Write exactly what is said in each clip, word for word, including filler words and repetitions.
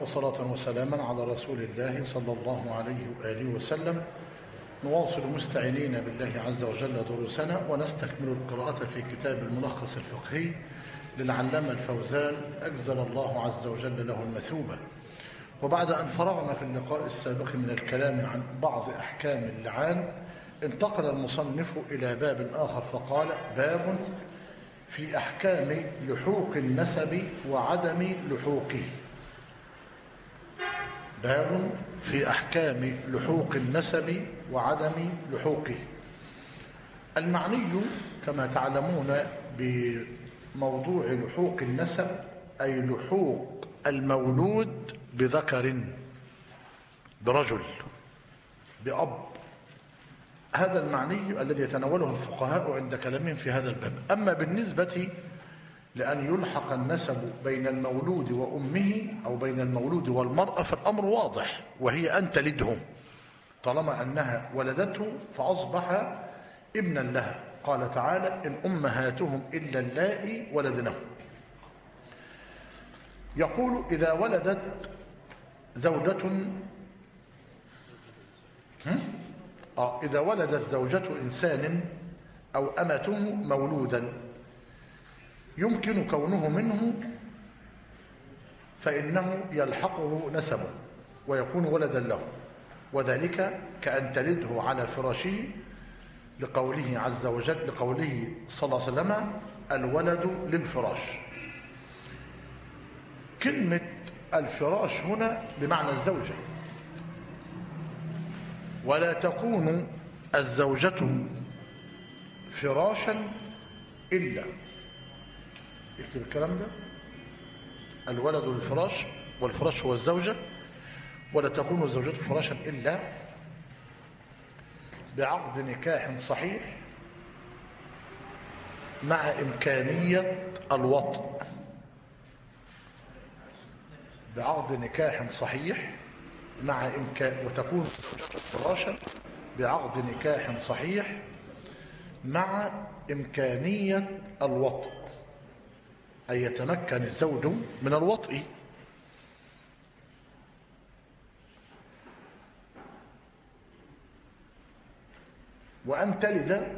وصلاة وسلاما على رسول الله صلى الله عليه وآله وسلم. نواصل مستعينين بالله عز وجل دروسنا ونستكمل القراءة في كتاب الملخص الفقهي للعلامة الفوزان أجزل الله عز وجل له المثوبة. وبعد أن فرغنا في اللقاء السابق من الكلام عن بعض أحكام اللعان، انتقل المصنف إلى باب آخر فقال: باب في أحكام لحوق النسب وعدم لحوقه. باب في أحكام لحوق النسب وعدم لحوقه. المعني كما تعلمون بموضوع لحوق النسب أي لحوق المولود بذكر، برجل، بأب. هذا المعني الذي يتناوله الفقهاء عند كلامهم في هذا الباب. أما بالنسبة لأن يلحق النسب بين المولود وأمه أو بين المولود والمرأة فالأمر واضح، وهي أن تلده، طالما أنها ولدته فأصبح ابنا لها. قال تعالى: إن أمهاتهم إلا اللائي ولدنهم. يقول: إذا ولدت زوجة آه إذا ولدت زوجة إنسان أو أمته مولودا يمكن كونه منه فإنه يلحقه نسبه ويكون ولدا له، وذلك كأن تلده على فراشه، لقوله عز وجل لقوله صلى الله عليه وسلم: الولد للفراش. كلمة الفراش هنا بمعنى الزوجة، ولا تكون الزوجة فراشا إلا، اكتب الكلام ده: الولد للفراش، والفراش هو الزوجة، ولا تكون الزوجة فراشا إلا بعقد نكاح صحيح مع إمكانية الوطء. بعقد نكاح صحيح مع إمكان وتكون الزوجة فراشا بعقد نكاح صحيح مع إمكانية الوطء، أي يتمكن الزوج من الوطء. وأن تلد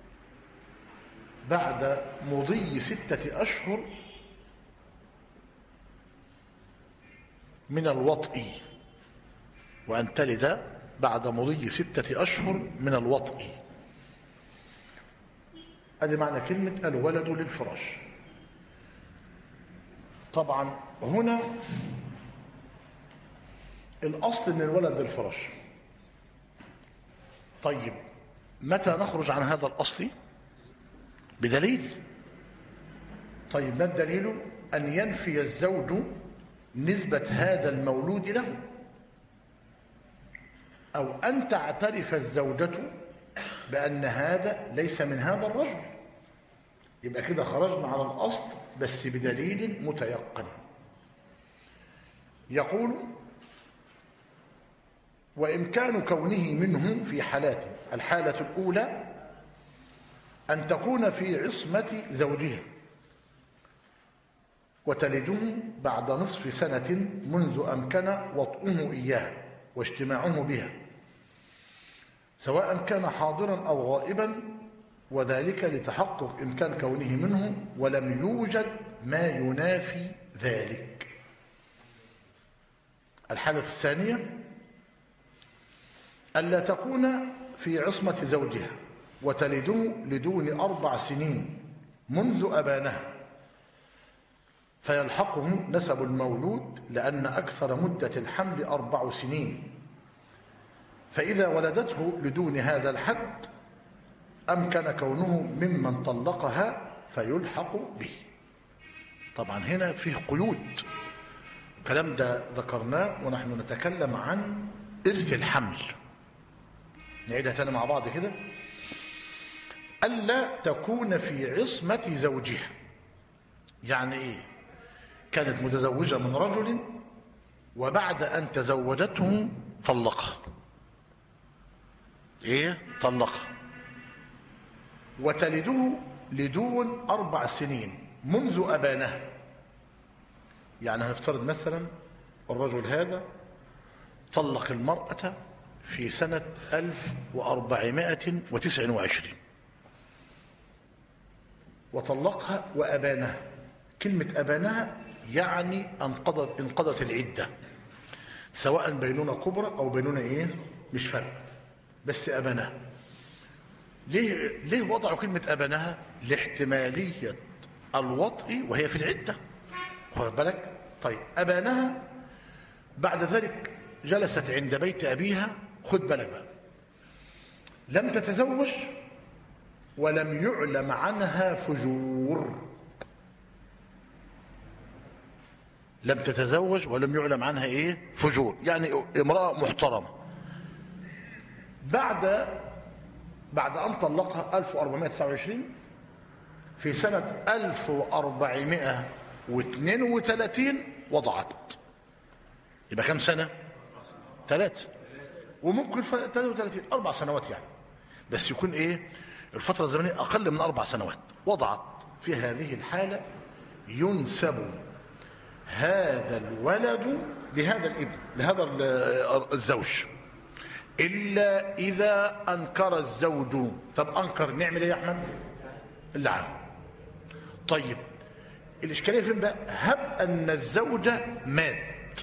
بعد مضي ستة أشهر من الوطء. وأن تلد بعد مضي ستة أشهر من الوطء. هذا معنى كلمة الولد للفراش. طبعا هنا الأصل أن الولد للفراش. طيب متى نخرج عن هذا الأصل؟ بدليل. طيب ما الدليل؟ أن ينفي الزوج نسبة هذا المولود له، أو أن تعترف الزوجة بأن هذا ليس من هذا الرجل. يبقى كده خرجنا على الأصل بس بدليل متيقن. يقول: وإمكان كونه منه في حالات: الحالة الأولى أن تكون في عصمة زوجها وتلده بعد نصف سنة منذ أمكن وطئه إياها واجتماعه بها، سواء كان حاضرا أو غائبا، وذلك لتحقق إمكان كونه منه ولم يوجد ما ينافي ذلك. الحالة الثانية ألا تكون في عصمة زوجها وتلده لدون أربع سنين منذ أبانها، فيلحقه نسب المولود لأن أكثر مدة الحمل أربع سنين، فإذا ولدته لدون هذا الحد أمكن كونه ممن طلقها فيلحق به. طبعا هنا فيه قيود، الكلام ده ذكرناه ونحن نتكلم عن إرث الحمل. نعيدها تاني مع بعض كده: ألا تكون في عصمة زوجها. يعني إيه؟ كانت متزوجة من رجل وبعد أن تزوجته طلقها. إيه؟ طلقها. وتلده لدون أربع سنين منذ أبانها. يعني هنفترض مثلا الرجل هذا طلق المرأة في سنة ألف وأربعمائة وتسعة وعشرين وطلقها وأبانها. كلمة أبانها يعني انقضت انقضت العدة، سواء بينونة كبرى أو بينونة إيه مش فرق، بس أبانها. ليه ليه وضعوا كلمة أبانها؟ لاحتمالية الوطء وهي في العدة، واخد بالك؟ طيب أبانها، بعد ذلك جلست عند بيت أبيها، خد بالك بقى، لم تتزوج ولم يعلم عنها فجور. لم تتزوج ولم يعلم عنها ايه فجور، يعني امرأة محترمة. بعد بعد أن طلقها ألف وأربعمائة وتسعة وعشرين، في سنة ألف وأربعمائة واثنين وثلاثين وضعت. يبقى كم سنة؟ ثلاثة، وممكن ثلاثة وثلاثين، أربع سنوات يعني، بس يكون إيه الفترة الزمنية أقل من أربع سنوات. وضعت. في هذه الحالة ينسب هذا الولد لهذا الابن، لهذا الزوج، إلا إذا أنكر الزوج. طب أنكر نعمل إيه يا أحمد؟ اللعان. طيب الإشكالية فين بقى؟ هب أن الزوج مات،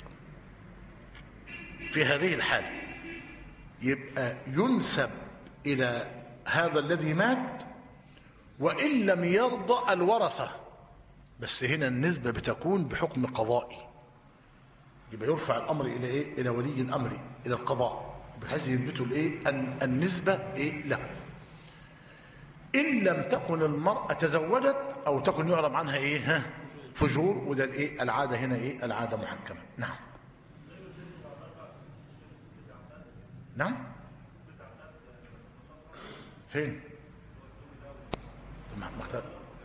في هذه الحالة يبقى ينسب إلى هذا الذي مات، وإن لم يرضى الورثة، بس هنا النسبة بتكون بحكم قضائي، يبقى يرفع الأمر إلى إيه؟ إلى ولي الأمر، إلى القضاء، بحيث يثبتوا الإيه؟ أن النسبة إيه؟ لا. إن لم تكن المرأة تزوجت أو تكن يعلم عنها إيه؟ ها؟ فجور، وده الإيه؟ العادة هنا إيه؟ العادة محكمة. نعم. نعم. فين؟ تمام محتاج.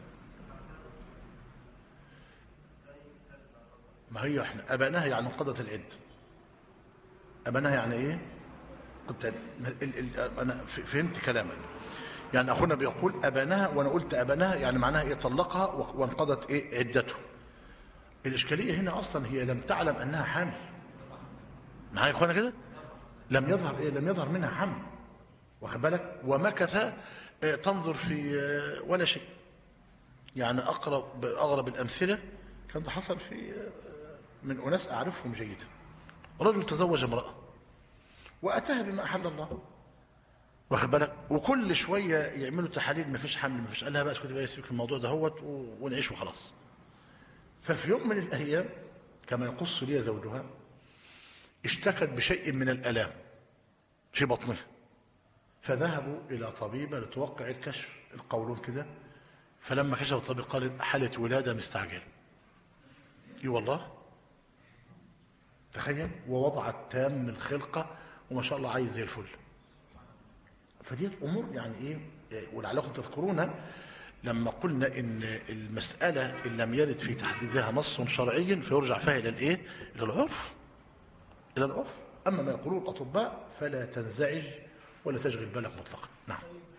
ما هي احنا أبانها يعني انقضت العدة. أبانها يعني إيه؟ قلت أنا فهمت كلامك. يعني أخونا بيقول أبانها، وأنا قلت أبانها يعني معناها إيه؟ طلقها وانقضت إيه؟ عدته. الإشكالية هنا أصلا هي لم تعلم أنها حامل. معايا يا أخوانا كده؟ لم يظهر إيه؟ لم يظهر منها حمل، واخد بالك؟ ومكث تنظر في ولا شيء. يعني أقرب أغرب الأمثلة كان ده حصل في من أناس أعرفهم جيدا. رجل تزوج امرأة وأتاها بما أحل الله، واخد بالك؟ وكل شوية يعملوا تحاليل، ما فيش حمل، ما فيش. قال لها بقى اسكتي بقى، يسيبك الموضوع ده هوت ونعيش وخلاص. ففي يوم من الأيام كما يقص لي زوجها، اشتكت بشيء من الألام في بطنها، فذهبوا إلى طبيبة لتوقع الكشف، القولون كده. فلما كشف الطبيب قال حالة ولادة مستعجلة. اي والله، تخيل، ووضعت تام الخلقة وما شاء الله عايز زي الفل. فدي امور يعني ايه، ولعلكم تذكرون لما قلنا ان المسألة ان لم يرد في تحديدها نص شرعي فيرجع فيها الى الايه؟ الى العرف، الى العرف. اما ما يقولون الاطباء فلا تنزعج ولا تشغل بالك مطلقا. نعم.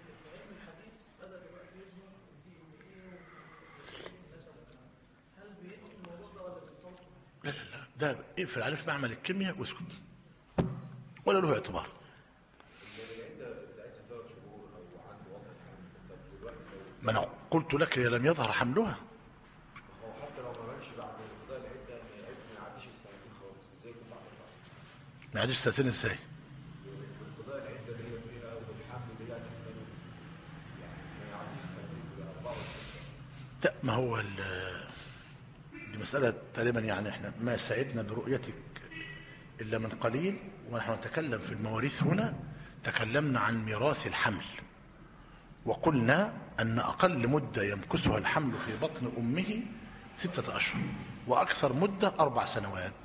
لا لا لا، ده اقفل عليه في معمل الكيمياء واسكت، ولا له اعتبار. ما انا قلت لك هي لم يظهر حملها. حتى لو ما ماتش بعد انقضاء العده ما يعديش السنتين خالص، ازاي يكون بعد الفصل؟ ما يعديش السنتين ازاي؟ انقضاء العده دي فيها والحمل دي يعني ما يعديش السنتين كده أربعة وعشرين. لا، ما هو دي مسألة تقريبا يعني احنا ما سعدنا برؤيتك إلا من قليل، ونحن نتكلم في المواريث هنا تكلمنا عن ميراث الحمل، وقلنا أن أقل مدة يمكثها الحمل في بطن أمه ستة أشهر، وأكثر مدة أربع سنوات.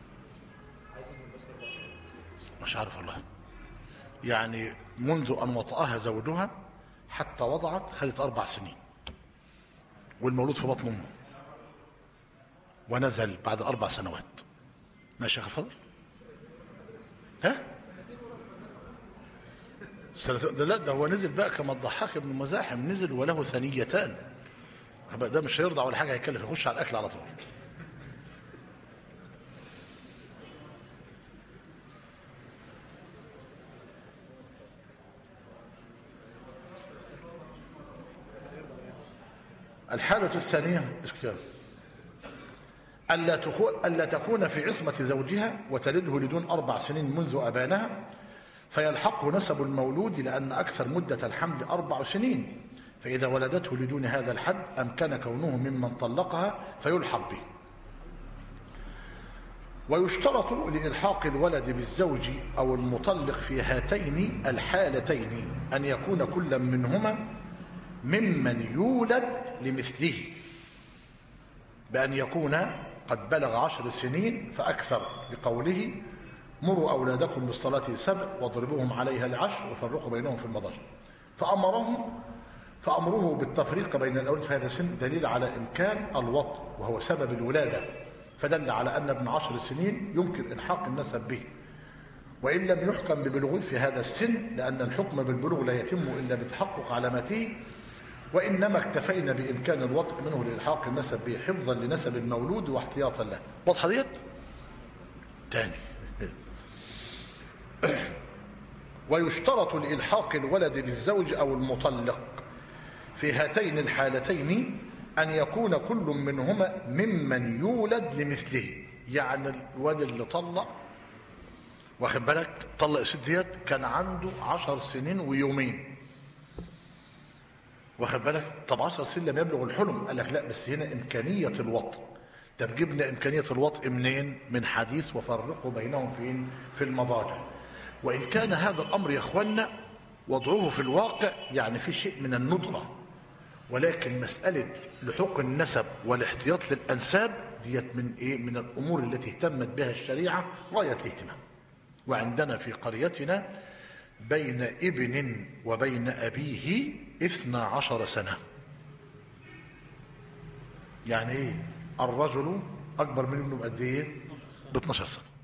مش عارف والله، يعني منذ أن وطأها زوجها حتى وضعت خدت أربع سنين، والمولود في بطن أمه ونزل بعد أربع سنوات. ماشي يا أخي الفضل؟ ها؟ سنتين؟ ده لا، ده هو نزل بقى كما الضحاك ابن مزاحم، نزل وله ثنيتان. ده مش هيرضع ولا حاجة، هيكلف يخش على الأكل على طول. الحالة الثانية ألا تكون, ألا تكون في عصمة زوجها وتلده لدون أربع سنين منذ أبانها فيلحقه نسب المولود لأن أكثر مدة الحمل أربع سنين، فإذا ولدته لدون هذا الحد أمكن كونه ممن طلقها فيلحق به. ويشترط لإلحاق الولد بالزوج أو المطلق في هاتين الحالتين أن يكون كل منهما ممن يولد لمثله، بأن يكون قد بلغ عشر سنين فأكثر، بقوله مروا أولادكم بالصلاة سبع واضربوهم عليها لعشر وفرقوا بينهم في المضاجع. فأمرهم فأمره بالتفريق بين الأولاد في هذا السن دليل على إمكان الوطء وهو سبب الولادة، فدل على أن ابن عشر سنين يمكن إلحاق النسب به وإن لم يحكم ببلوغه في هذا السن، لأن الحكم بالبلوغ لا يتم إلا بتحقق علامته، وإنما اكتفينا بإمكان الوطء منه لإلحاق النسب به حفظا لنسب المولود واحتياطا له. واضحة ديت؟ تاني. ويشترط لإلحاق الولد بالزوج أو المطلق في هاتين الحالتين أن يكون كل منهما ممن يولد لمثله، يعني الولد اللي طلق واخد بالك طلق الست ديت كان عنده عشر سنين ويومين واخد بالك، طب عشر سنين لم يبلغ الحلم، قال لك لا بس هنا إمكانية الوطء. طب جبنا إمكانية الوطء منين؟ من حديث وفرقوا بينهم فين؟ في المضاجع. وإن كان هذا الأمر يا إخوانا وضعه في الواقع يعني في شيء من الندرة، ولكن مسألة لحوق النسب والاحتياط للأنساب ديت من إيه؟ من الأمور التي اهتمت بها الشريعة غاية الاهتمام. وعندنا في قريتنا بين ابن وبين أبيه اثنا عشر سنة. يعني إيه؟ الرجل أكبر من ابنه بقد إيه؟ ب اثني عشر سنة.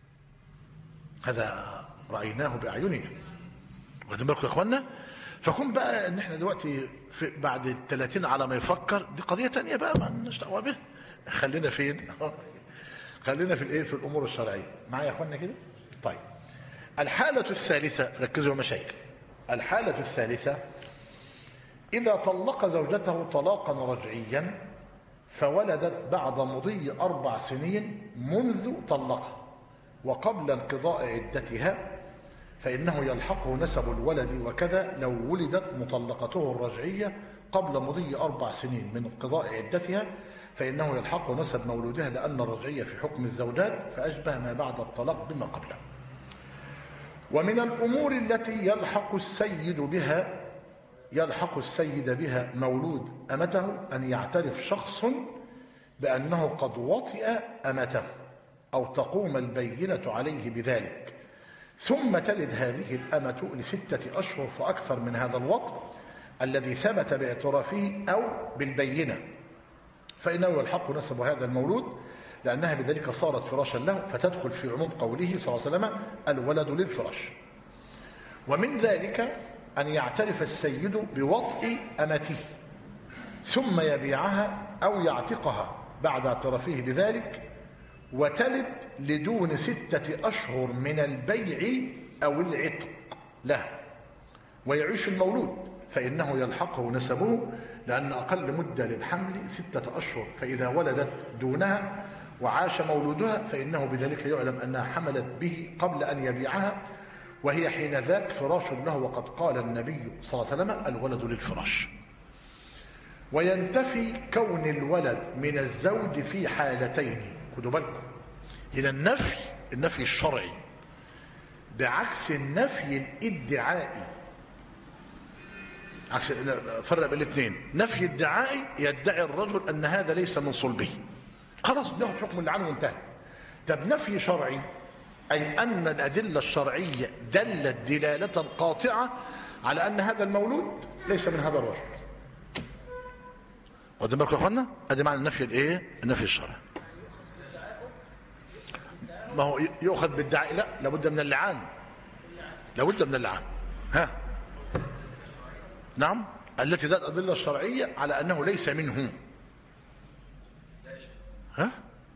هذا رأيناه بأعيننا. واخدين بالكم يا إخوانا؟ فكون بقى ان احنا دلوقتي في بعد الثلاثين على ما يفكر دي قضيه ثانيه بقى ما لناش دعوه بها. خلينا فين؟ خلينا في الايه؟ في الامور الشرعيه. معايا يا اخوانا كده؟ طيب. الحاله الثالثه، ركزوا يا مشايخ. الحاله الثالثه اذا طلق زوجته طلاقا رجعيا فولدت بعد مضي اربع سنين منذ طلقها وقبل انقضاء عدتها فإنه يلحقه نسب الولد، وكذا لو ولدت مطلقته الرجعية قبل مضي أربع سنين من انقضاء عدتها فإنه يلحقه نسب مولودها، لأن الرجعية في حكم الزوجات فأشبه ما بعد الطلاق بما قبله. ومن الأمور التي يلحق السيد بها يلحق السيد بها مولود أمته أن يعترف شخص بأنه قد وطئ أمته أو تقوم البينة عليه بذلك، ثم تلد هذه الأمة لستة أشهر فأكثر من هذا الوطء الذي ثبت باعترافه أو بالبينة، فإنه يلحق نسب هذا المولود لأنها بذلك صارت فراشا له، فتدخل في عموم قوله صلى الله عليه وسلم الولد للفراش. ومن ذلك أن يعترف السيد بوطء أمته ثم يبيعها أو يعتقها بعد اعترافه بذلك وتلد لدون ستة أشهر من البيع أو العتق له ويعيش المولود، فإنه يلحقه نسبه لأن أقل مدة للحمل ستة أشهر، فإذا ولدت دونها وعاش مولودها فإنه بذلك يعلم أنها حملت به قبل أن يبيعها، وهي حين ذاك فراش له، وقد قال النبي صلى الله عليه وسلم الولد للفراش. وينتفي كون الولد من الزوج في حالتين. خدوا بالكم هنا النفي النفي الشرعي بعكس النفي الادعائي. عكس فرق بين الاثنين. نفي ادعائي يدعي الرجل ان هذا ليس من صلبه، خلاص بياخد حكم اللي عنه وانتهى. طب نفي شرعي اي ان الادله الشرعيه دلت دلاله قاطعه على ان هذا المولود ليس من هذا الرجل. واخدين بالكم يا اخوانا؟ ادي معنى النفي الايه؟ النفي الشرعي. ما هو يؤخذ بالدعاء؟ لا، لابد من اللعان، لابد من اللعان. ها نعم، التي ذات الأدلة الشرعية على أنه ليس منه. ها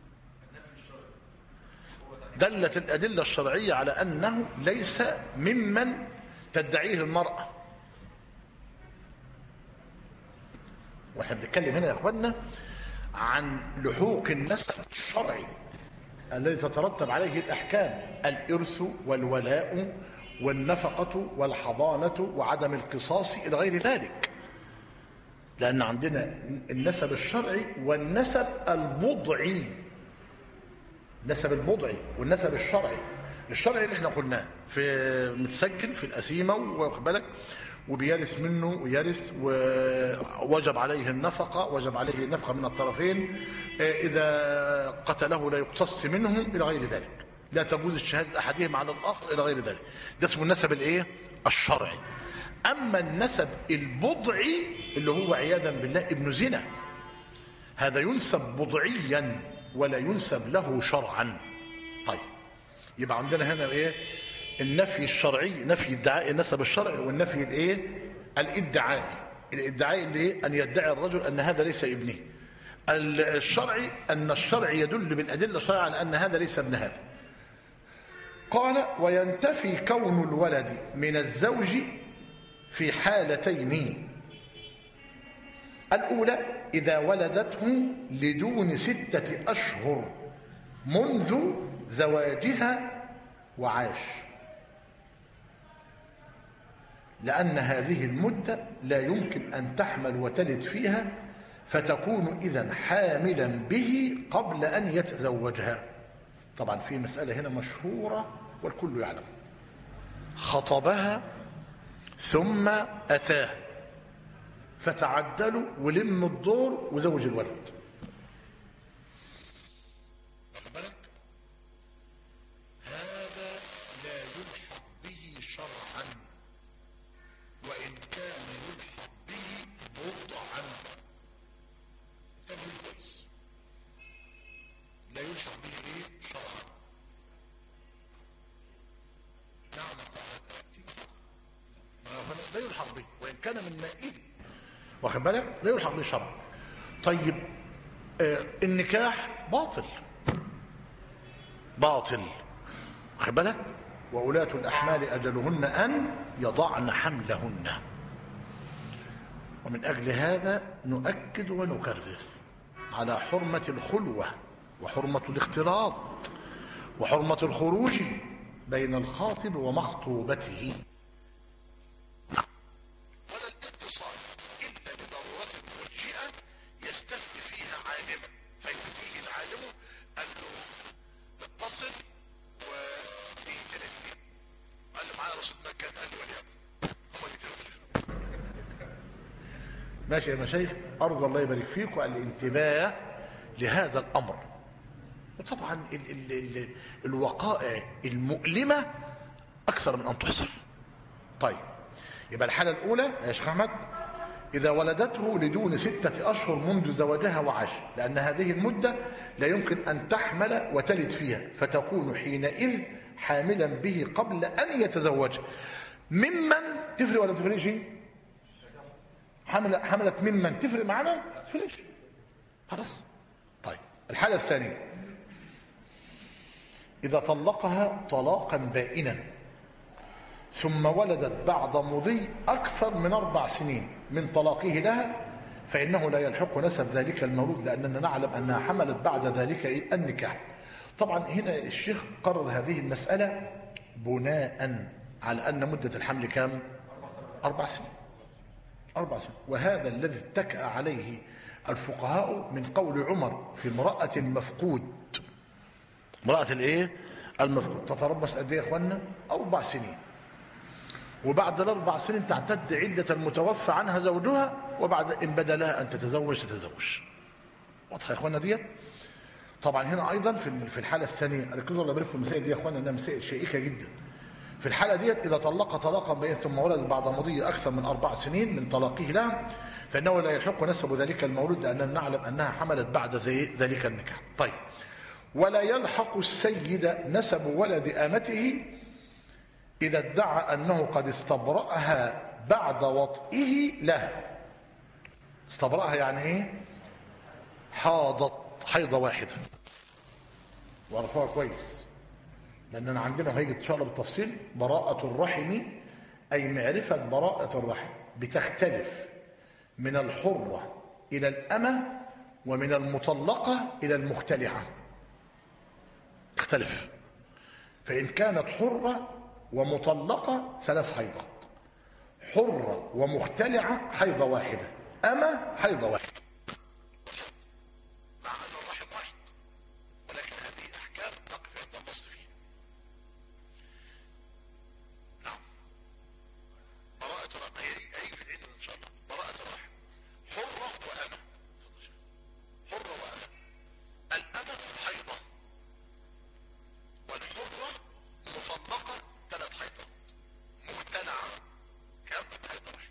دلت الأدلة الشرعية على أنه ليس ممن تدعيه المرأة. واحنا بنتكلم هنا يا اخوانا عن لحوق النسب الشرعي الذي تترتب عليه الأحكام، الإرث والولاء والنفقة والحضانة وعدم القصاص إلى غير ذلك. لأن عندنا النسب الشرعي والنسب البضعي، النسب البضعي والنسب الشرعي. الشرعي اللي احنا قلناه في متسجل في القسيمة واخد بالك، وبيرث منه ويرث ووجب عليه النفقة، وجب عليه النفقة من الطرفين، إذا قتله لا يقتص منه إلى غير ذلك، لا تجوز الشهادة أحدهما على الآخر إلى غير ذلك. ده اسمه النسب الإيه؟ الشرعي. أما النسب البضعي اللي هو عياذا بالله ابن زنا، هذا ينسب بضعيا ولا ينسب له شرعا. طيب يبقى عندنا هنا إيه؟ النفي الشرعي، نفي ادعاء النسب الشرعي، والنفي الايه؟ الادعائي. الادعاء اللي ايه؟ ان يدعي الرجل ان هذا ليس ابنه. الشرعي ان الشرع يدل بالادله الشرعيه على ان هذا ليس ابن هذا. قال: وينتفي كون الولد من الزوج في حالتين: الاولى اذا ولدته لدون سته اشهر منذ زواجها وعاش، لأن هذه المدة لا يمكن أن تحمل وتلد فيها، فتكون إذن حاملا به قبل أن يتزوجها. طبعا في مسألة هنا مشهورة والكل يعلم: خطبها ثم أتاه فتعدلوا ولم الدور وزوج الولد. هذا لا يلحق به شرعا، وإن كان يلحق به بضعا. تمام كويس. لا يلحق به ايه؟ شرعا. نعم لا يلحق به وإن كان من مائده، واخد بالك؟ لا يلحق به شرعا. طيب آه النكاح باطل باطل، واخد بالك؟ وأولاة الأحمال أجلهن أن يضعن حملهن. ومن أجل هذا نؤكد ونكرر على حرمة الخلوة وحرمة الاختلاط وحرمة الخروج بين الخاطب ومخطوبته، ولا الاتصال إلا لضرورة ملجئة يستفتي فيها عالما، فيفتيه العالم أن اتصل ودي تلفين، قال له معايا رصيد مكان، قال له وليكن هو دي تلفين. ماشي يا مشايخ، أرجو الله يبارك فيكم الانتباه لهذا الأمر. وطبعا ال ال ال الوقائع المؤلمة أكثر من أن تحصر. طيب يبقى الحالة الأولى يا شيخ أحمد: إذا ولدته لدون ستة أشهر منذ زواجها وعاش، لأن هذه المدة لا يمكن أن تحمل وتلد فيها، فتكون حينئذ حاملا به قبل أن يتزوج. ممن تفرق ولا تفرقش؟ حملت حملت ممن تفرق معنا؟ تفرقش خلاص. طيب الحالة الثانية: إذا طلقها طلاقا بائنا ثم ولدت بعد مضي أكثر من أربع سنين من طلاقه لها، فإنه لا يلحق نسب ذلك المولود، لأننا نعلم أنها حملت بعد ذلك النكاح. طبعا هنا الشيخ قرر هذه المسألة بناء على أن مدة الحمل كام؟ أربع سنين. أربع سنين. وهذا الذي اتكأ عليه الفقهاء من قول عمر في امرأة المفقود. امرأة الايه؟ المفقود تتربص قد ايه يا اخوانا؟ أربع سنين، وبعد الأربع سنين تعتد عدة المتوفى عنها زوجها، وبعد إن بدا لها أن تتزوج تتزوج. واضحة يا اخوانا ديت؟ طبعا هنا أيضا في الحالة الثانية، ركزوا الله يبارك في المسائل دي يا اخوانا، إنها مسائل شائكة جدا. في الحالة ديت إذا طلق طلاقا بين ثم ولد بعد مضي أكثر من أربع سنين من طلاقه لها، فإنه لا يلحق نسب ذلك المولود، لأننا نعلم أنها حملت بعد ذلك النكاح. طيب ولا يلحق السيد نسب ولد آمته إذا ادعى أنه قد استبرأها بعد وطئه له. استبرأها يعني إيه؟ حاضت حيضة واحدة. وعرفوها كويس، لأننا عندنا هيجي إن شاء الله بالتفصيل براءة الرحم، أي معرفة براءة الرحم بتختلف من الحرة إلى الأمة، ومن المطلقة إلى المختلعة، تختلف. فإن كانت حرة ومطلقة ثلاث حيضات، حرة ومختلعة حيضة واحدة، أمة حيضة واحدة، مع أن الرحم واحد، ولكن هذه أحكام نقف عند النص فيها. نعم، براءة الرحم هي هي في العلم إن شاء الله. براءة الرحم حرة وأمة، حرة وأمة. الأمة حيضة، والحرة مطلقة ثلاث حيضات، مختلعة كم؟ حيضة واحدة.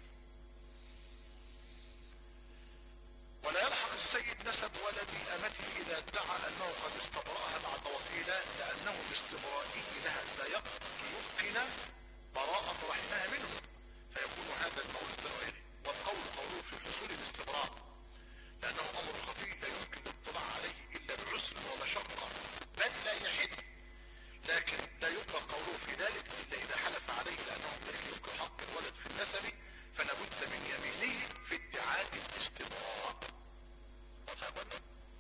ولا يلحق السيد نسب ولد أمته إذا ادعى أنه قد استبرأها بعد وفيها، لأنه باستبرائه لها لا يمكن براءة رحمها منه، فيكون هذا المولود غيره. والقول قوله في حصول الاستبراء، لأنه أمر خفي لا يمكن الاطلاع عليه إلا بعسر ومشقة، بل لا يحل. لكن لا يقبل قوله في ذلك إلا إذا حلف عليه، لأنه ذلك يمكن حق الولد في النسب، فلا بد من يمينه في ادعاء الاستبراء. طيب.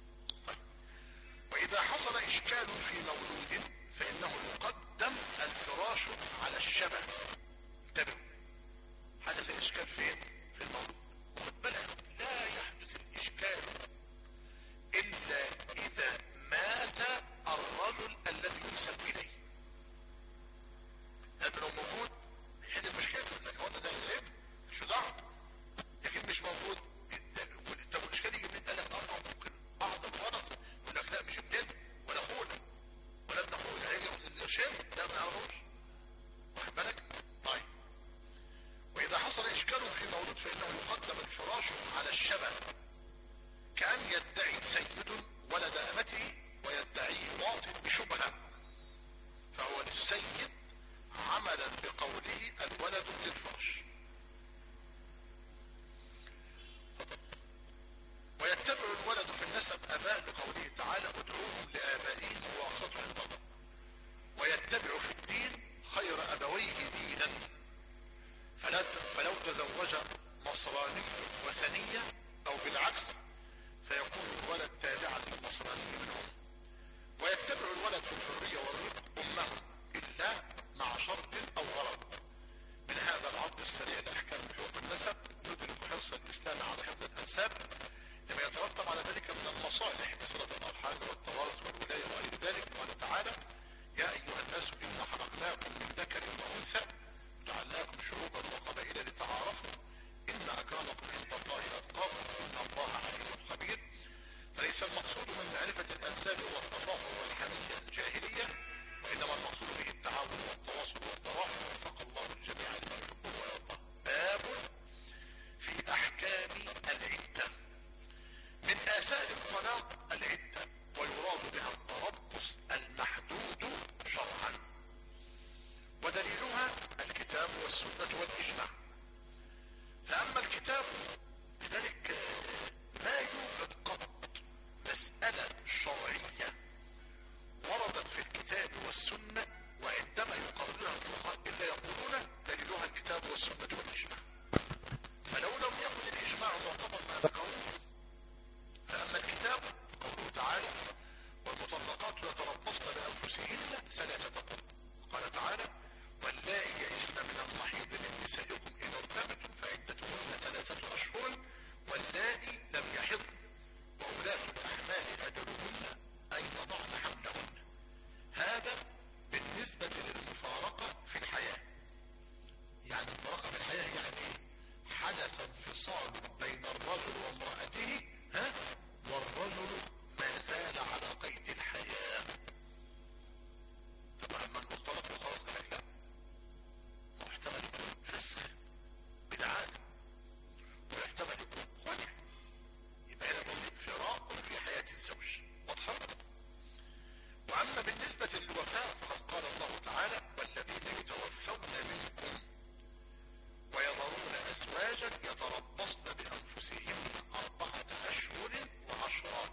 وإذا حصل إشكال في مولود فإنه يقدم الفراش على الشبه. انتبهوا، حدث إشكال فين؟ في المولود. وخد بالك، لا يحدث الإشكال إلا إذا مات الرجل الذي ينسب إليه. لأنه لو موجود يحل المشكلة، لك هو ده الغيب شو دعوة، لكن مش موجود. طب الإشكال يجي من قال لك أربعة، ممكن بعض الورثة يقول لك لا مش ابننا ولا أخونا ولا ابن أخونا، هيجي ياخد القرشين، لا ما يعرفوش. واخد بالك؟ طيب. وإذا حصل إشكال في مولود فإنه يقدم الفراش على الشبه، كأن يدعي سيد ولد أمته ويدعيه واطن بشبهة، فهو للسيد عملا بقوله الولد للفراش. ويتبع الولد في النسب أباه لقوله تعالى ادعوهم لآبائهم وأقسطوا عند الله. ويتبع في الدين خير أبويه دينا، فلا فلو تزوج نصراني وثنية أو بالعكس فيكون الولد تابعا للنصراني منهم. ويتبع الولد في الحرية والرزق أمه إلا مع شرط أو غرض. من هذا العرض السريع لأحكام حقوق النسب ندرك حرص الإسلام على حفظ الأنساب لما يترتب على ذلك من المصالح بصلة الأرحام والتوارث والولاية وغير ذلك. قال تعالى يا أيها الناس إنا خلقناكم من ذكر وأنثى وجعلناكم شعوبا وقبائل لتعارفوا إن أكرمكم عند الله أتقاكم إن الله عليم خبير. فليس المقصود من معرفة الأنساب هو التفاخر والحمية الجاهلية، وإنما المقصود به التعاون والتواصل والتراحم، وفق الله الجميع لما يحبه ويرضاه. باب في أحكام العدة. من آثار الطلاق العدة، ويراد بها التربص المحدود شرعا، ودليلها الكتاب والسنة والإجماع. فأما الكتاب لذلك لا يوجد قط مسألة شرعية وردت في الكتاب والسنة وعندما يقررها الفقهاء إلا يقولون دليلها الكتاب والسنة والإجماع. فلو لم يكن الإجماع معتبر ما ذكروه. فأما الكتاب قوله تعالى والمطلقات يتربصن بأنفسهن ثلاثة قرون. قال تعالى واللائي يئسن من المحيض من نسائكم إن ارتبتم فعدتهن ثلاثة أشهر واللائي لم يحضن وأولاة الأحمال أجلهن أن يضعن حملهن. هذا بالنسبة للمفارقة في الحياة. يعني المفارقة في الحياة يعني ايه؟ حدث انفصال بين الرجل وامرأته ها والرجل ما زال على قيد الحياة. طبعا من مطلق وخلاص قال لك لا، محتمل يكون فسخ بدعاء ويحتمل يكون خلع، يبقى هنا موجود فراق في حياة الزوج. واضحة؟ وأما بالنسبة للوفاة فقد قال الله تعالى والذين يتوفون منكم ويذرون أزواجا يتربصن بأنفسهن أربعة أشهر وعشرا.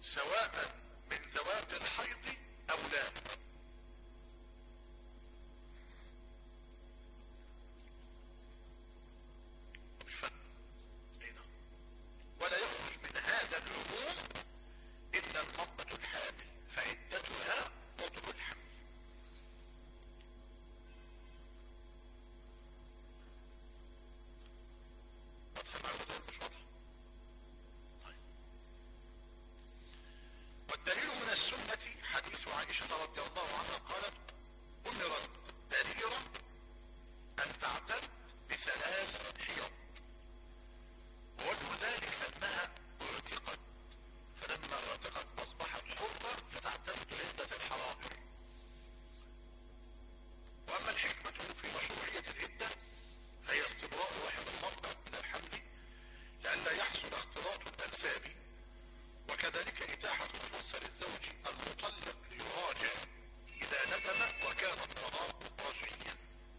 سواء من ذوات الحيض أو لا. ولا يخرج من هذا العموم إلا المرأة الحامل فعدتها وضع الحمل. واضحة معي ولا مش واضحة؟ طيب. والدليل من السنة حديث عائشة رضي الله عنها قالت: أمرت بريرة أن تعتد بثلاث حيض، ووجه ذلك أنها اعتقت، فلما اعتقت أصبحت حرة فتعتد عدة الحرائر. وأما الحكمة في مشروعية العدة فهي استبراء رحم المرأة من الحمل لئلا يحصل اختلاط الأنساب، وكذلك إتاحة فرصة للزوج المطلق ليراجع إذا ندم وكان الطلاق رجعيا.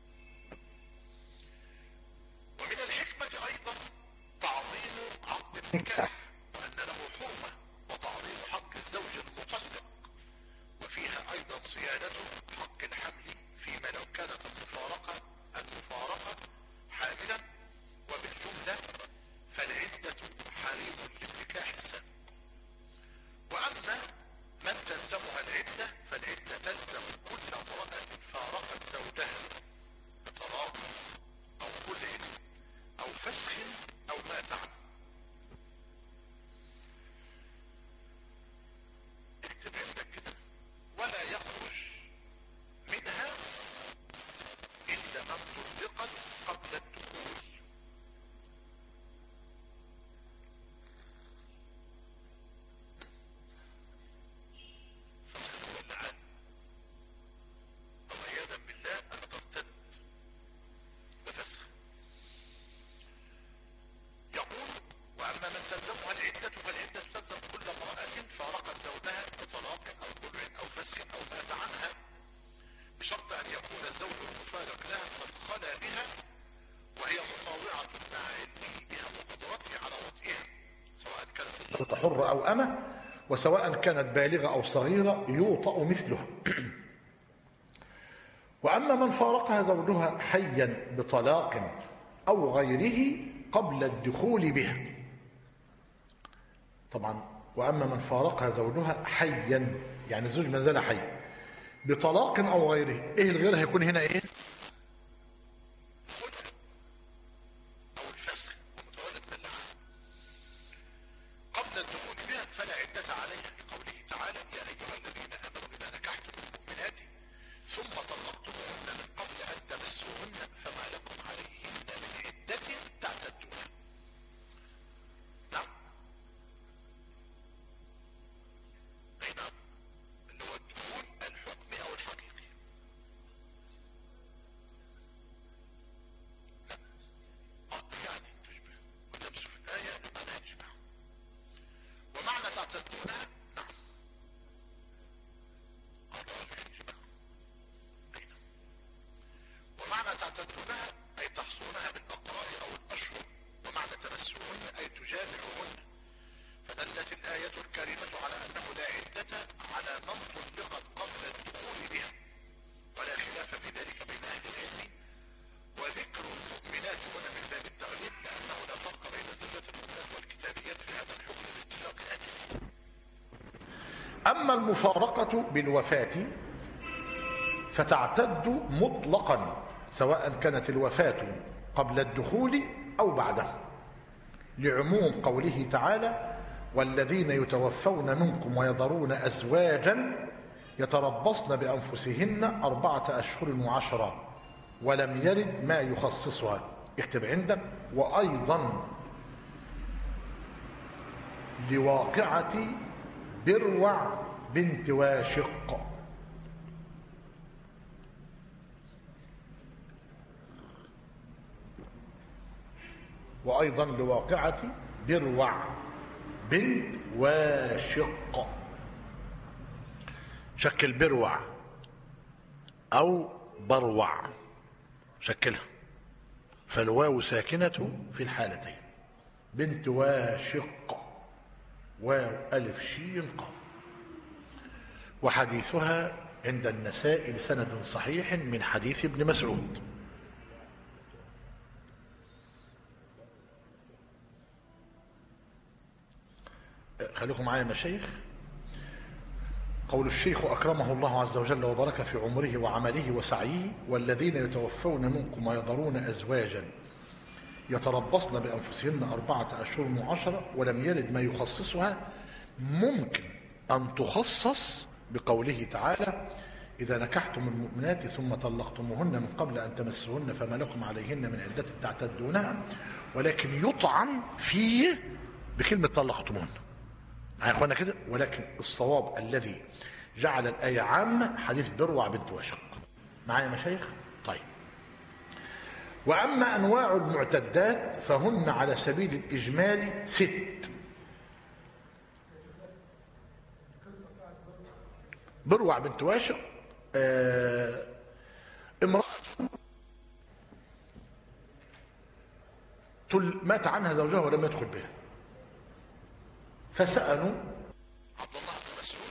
ومن الحكمة أيضا تعظيم عقد النكاح وأن له حرمة، وتعظيم حق الزوج المطلق، وفيها أيضا صيانة حق الحمل فيما لو كانت المفارقة المفارقة حاملا. وبالجملة فالعدة حريم للنكاح السابق. وأما من تلزمها العدة فالعدة تلزم كل امرأة فارقت زوجها بطلاق أو خلع أو فسخ أو مات عنه. اكتب عندك كده: ولا يخرج منها إلا من طلقت قبل الدخول. حرة أو أمة، وسواء كانت بالغة أو صغيرة يوطأ مثلها. وأما من فارقها زوجها حيا بطلاق أو غيره قبل الدخول بها. طبعا وأما من فارقها زوجها حيا يعني الزوج ما زال حي بطلاق أو غيره. إيه الغير هيكون هنا إيه؟ أما المفارقة بالوفاة فتعتد مطلقا سواء كانت الوفاة قبل الدخول أو بعده، لعموم قوله تعالى: والذين يتوفون منكم ويذرون أزواجا يتربصن بأنفسهن أربعة أشهر وعشرة ولم يرد ما يخصصها. اكتب عندك: وأيضا لواقعة بروع بنت واشق. وأيضا لواقعة بروع بنت واشق. شكل بروع أو بروع شكلها، فالواو ساكنة في الحالتين. بنت واشق واو ألف شين قاف. وحديثها عند النسائي بسند صحيح من حديث ابن مسعود. خليكم معايا يا مشايخ. قول الشيخ أكرمه الله عز وجل وبارك في عمره وعمله وسعيه: والذين يتوفون منكم ويذرون أزواجا يتربصن بأنفسهن أربعة أشهر وعشرة ولم يرد ما يخصصها، ممكن أن تخصص بقوله تعالى: إذا نكحتم المؤمنات ثم طلقتموهن من قبل أن تمسوهن فما لكم عليهن من عدة تعتدونها، ولكن يطعن فيه بكلمة طلقتموهن. يا اخوانا كده، ولكن الصواب الذي جعل الآية عامة حديث بروع بنت واشق. معايا يا مشايخ؟ طيب. وأما أنواع المعتدات فهن على سبيل الإجمال ست. بروع بنت واشق آه امرأة مات عنها زوجها ولم يدخل بها، فسألوا عبد الله بن مسعود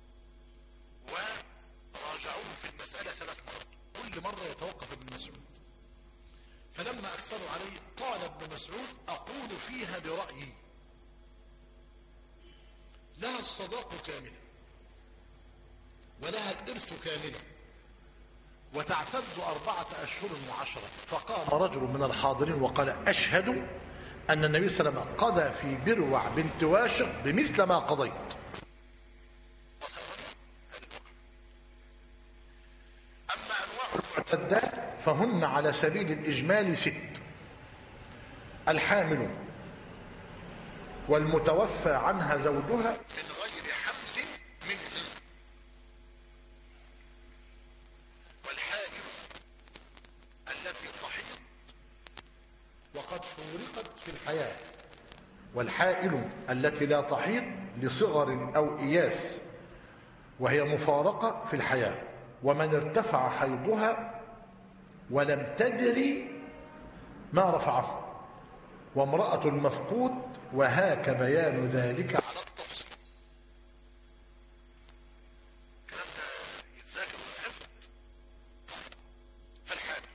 وراجعوه في المسألة ثلاث مرات، كل مرة يتوقف ابن مسعود، فلما أكثروا عليه قال ابن مسعود: أقول فيها برأيي، لها الصداق كاملة ولها الإرث كاملة وتعتد أربعة أشهر وعشرة. فقام رجل من الحاضرين وقال: أشهد أن النبي صلى الله عليه وسلم قضى في بروع بنت واشق بمثل ما قضيت. أما أنواع المعتدات فهن على سبيل الإجمال ست: الحامل والمتوفى عنها زوجها من غير حمل منه، والحائض التي تحيض وقد فورقت في الحياة، والحائل التي لا تحيض لصغر أو إياس وهي مفارقة في الحياة، ومن ارتفع حيضها ولم تدري ما رفعه، وامرأة المفقود، وهاك بيان ذلك على التفصيل. الكلام ده يتذاكر ويتحفظ. فالحامل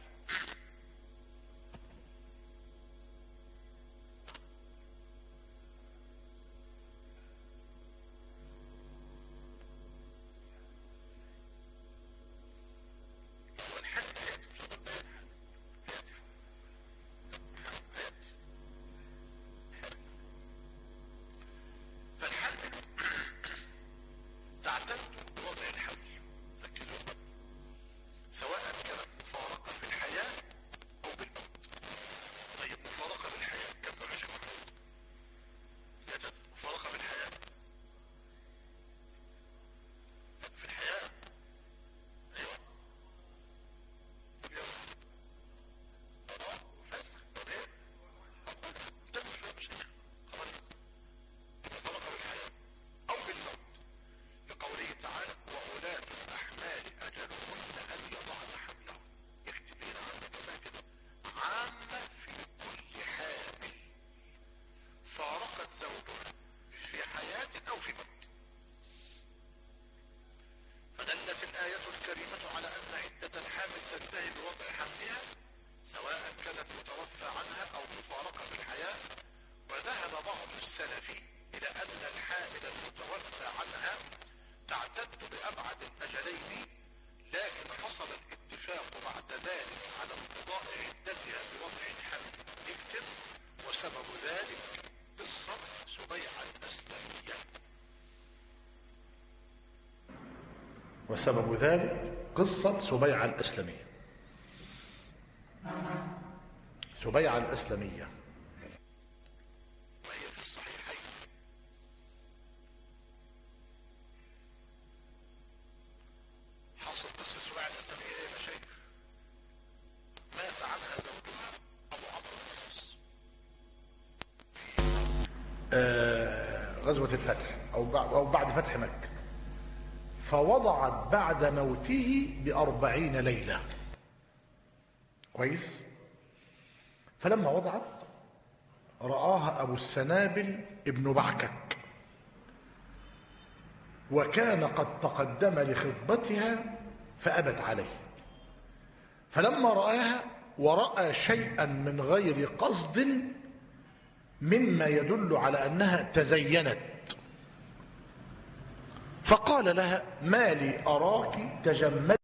وسبب ذلك قصة سبيعة الأسلمية. وسبب ذلك قصة سبيعة الأسلمية. سبيعة الأسلمية وهي في الصحيحين. حصل قصة سبيعة الأسلمية يا مشايخ، مات عنها زوجها أبو عمرو الخاص في غزوة الفتح أو بعد فتح مكة، فوضعت بعد موته بأربعين ليلة. كويس. فلما وضعت رآها أبو السنابل ابن بعكك وكان قد تقدم لخطبتها فأبت عليه، فلما رآها ورأى شيئا من غير قصد مما يدل على أنها تزينت فقال لها: ما لي أراك تجملت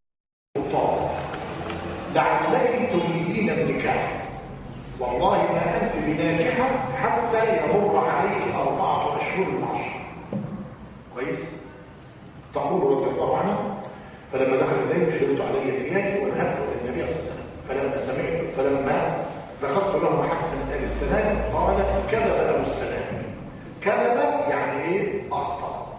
لعلك تريدين النكاح، والله ما أنت بناكحة حتى يمر عليك أربعة أشهر وعشر. كويس؟ تقول رضي الله عنه: فلما دخل إليه شددت علي ثيابي وذهبت إلى النبي صلى الله عليه وسلم، فلما سمعت فلما ذكرت له حدثا أبي السلام قال: كذب أبو السلام. كذب يعني إيه؟ أخطأ.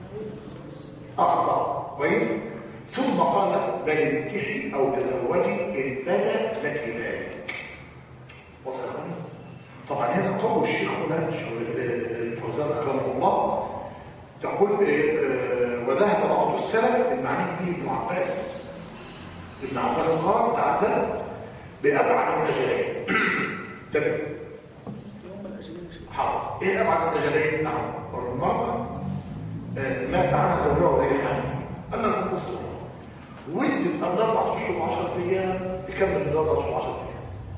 أخطأ. كويس؟ ثم قال: بل انكحي أو تزوجي إن بدا لك ذلك. وصل؟ طبعا هنا قول الشيخ هنا الفوزان رحمه الله تقول وذهب بعض السلف المعني به ابن عباس. ابن عباس قال: تعدد بأبعد الأجلين. تمام. حاضر. إيه أبعد الأجلين؟ نعم. والمرأة مات عنها زوجها وهي حامل. أنا كنت الصورة ولدت قبل أربعة أشهر وعشرة أيام تكمل من أربعة أشهر وعشرة أيام.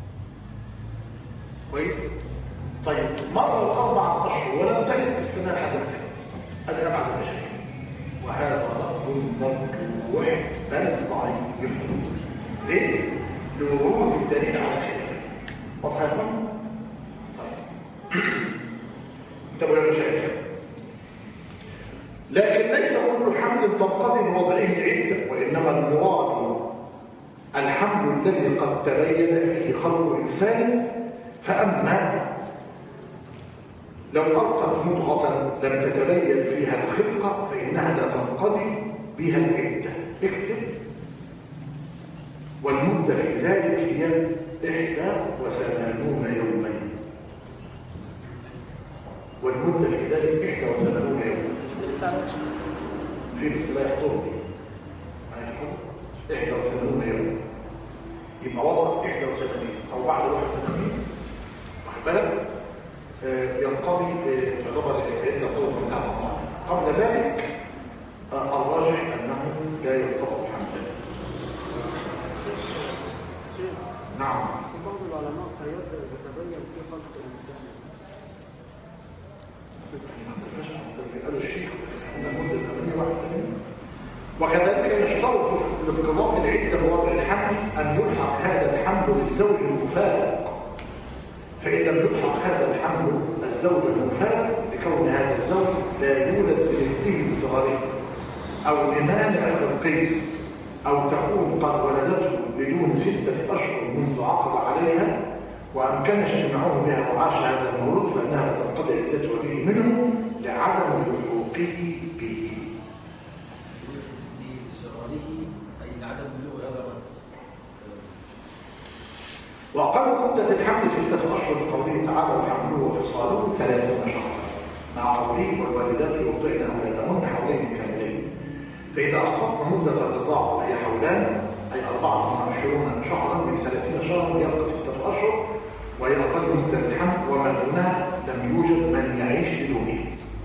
كويس؟ طيب مرة أربعة أشهر ولم تلد تستنى لحد ما تلد. هذا أبعد الأجلين. وهذا لفظ مرجوح بل ضعيف. ليه؟ لورود الدليل على خلافه. واضح يا اخوان؟ طيب. انتبهوا يا مشايخ. لكن ليس كل حمل تنقضي بوضعه العده، وانما المراد الحمل الذي قد تبين فيه خلق انسان. فاما لو القت مضغه لم تتبين فيها الخلقه فانها لا تنقضي بها العده. اكتب: والمدة في ذلك هي إحدى وثمانون يوما. والمدة في ذلك إحدى وثمانون يوما. في بس لا يحضرني. ما يحضر إحدى وثمانون يوما. يبقى وضعت إحدى وثمانين أو بعد واحد وثمانين. واخد بالك؟ آه ينقضي تعتبر العدة طول بتاع الله. قبل ذلك آه الراجح أنه لا يرتبط حملا. نعم. في بعض العلماء قيد إذا تبين في خلق الإنسان. قالوا الشيخ إن المدة ثمانية واحد وثمانين. وكذلك يشترط لانقضاء العدة بوضع الحمل أن يلحق هذا الحمل للزوج المفارق. فإن لم يلحق هذا الحمل الزوج المفارق لكون هذا الزوج لا يولد برزقه بصغره أو لمانع خلقي أو تكون قد ولدته بدون ستة أشهر منذ عقد عليها وأمكن اجتماعه بها وعاش هذا المولود فإنها لا تنقضي عدته به منه لعدم لحوقه به. بصغره أي لعدم بلوغ هذا الرجل. وأقل مدة الحمل ستة أشهر لقوله تعالى: وحمله وفصاله ثلاثون شهرا، مع قوله: والوالدات يرضعن أولادهن حولين كاملين. فإذا أسقطنا مدة الرضاعة أي حولان أي أربعة وعشرين شهرا من ثلاثين شهرا يبقى ستة أشهر، وهي أقل مدة الحمل، وما دونها لم يوجد من يعيش بدونه.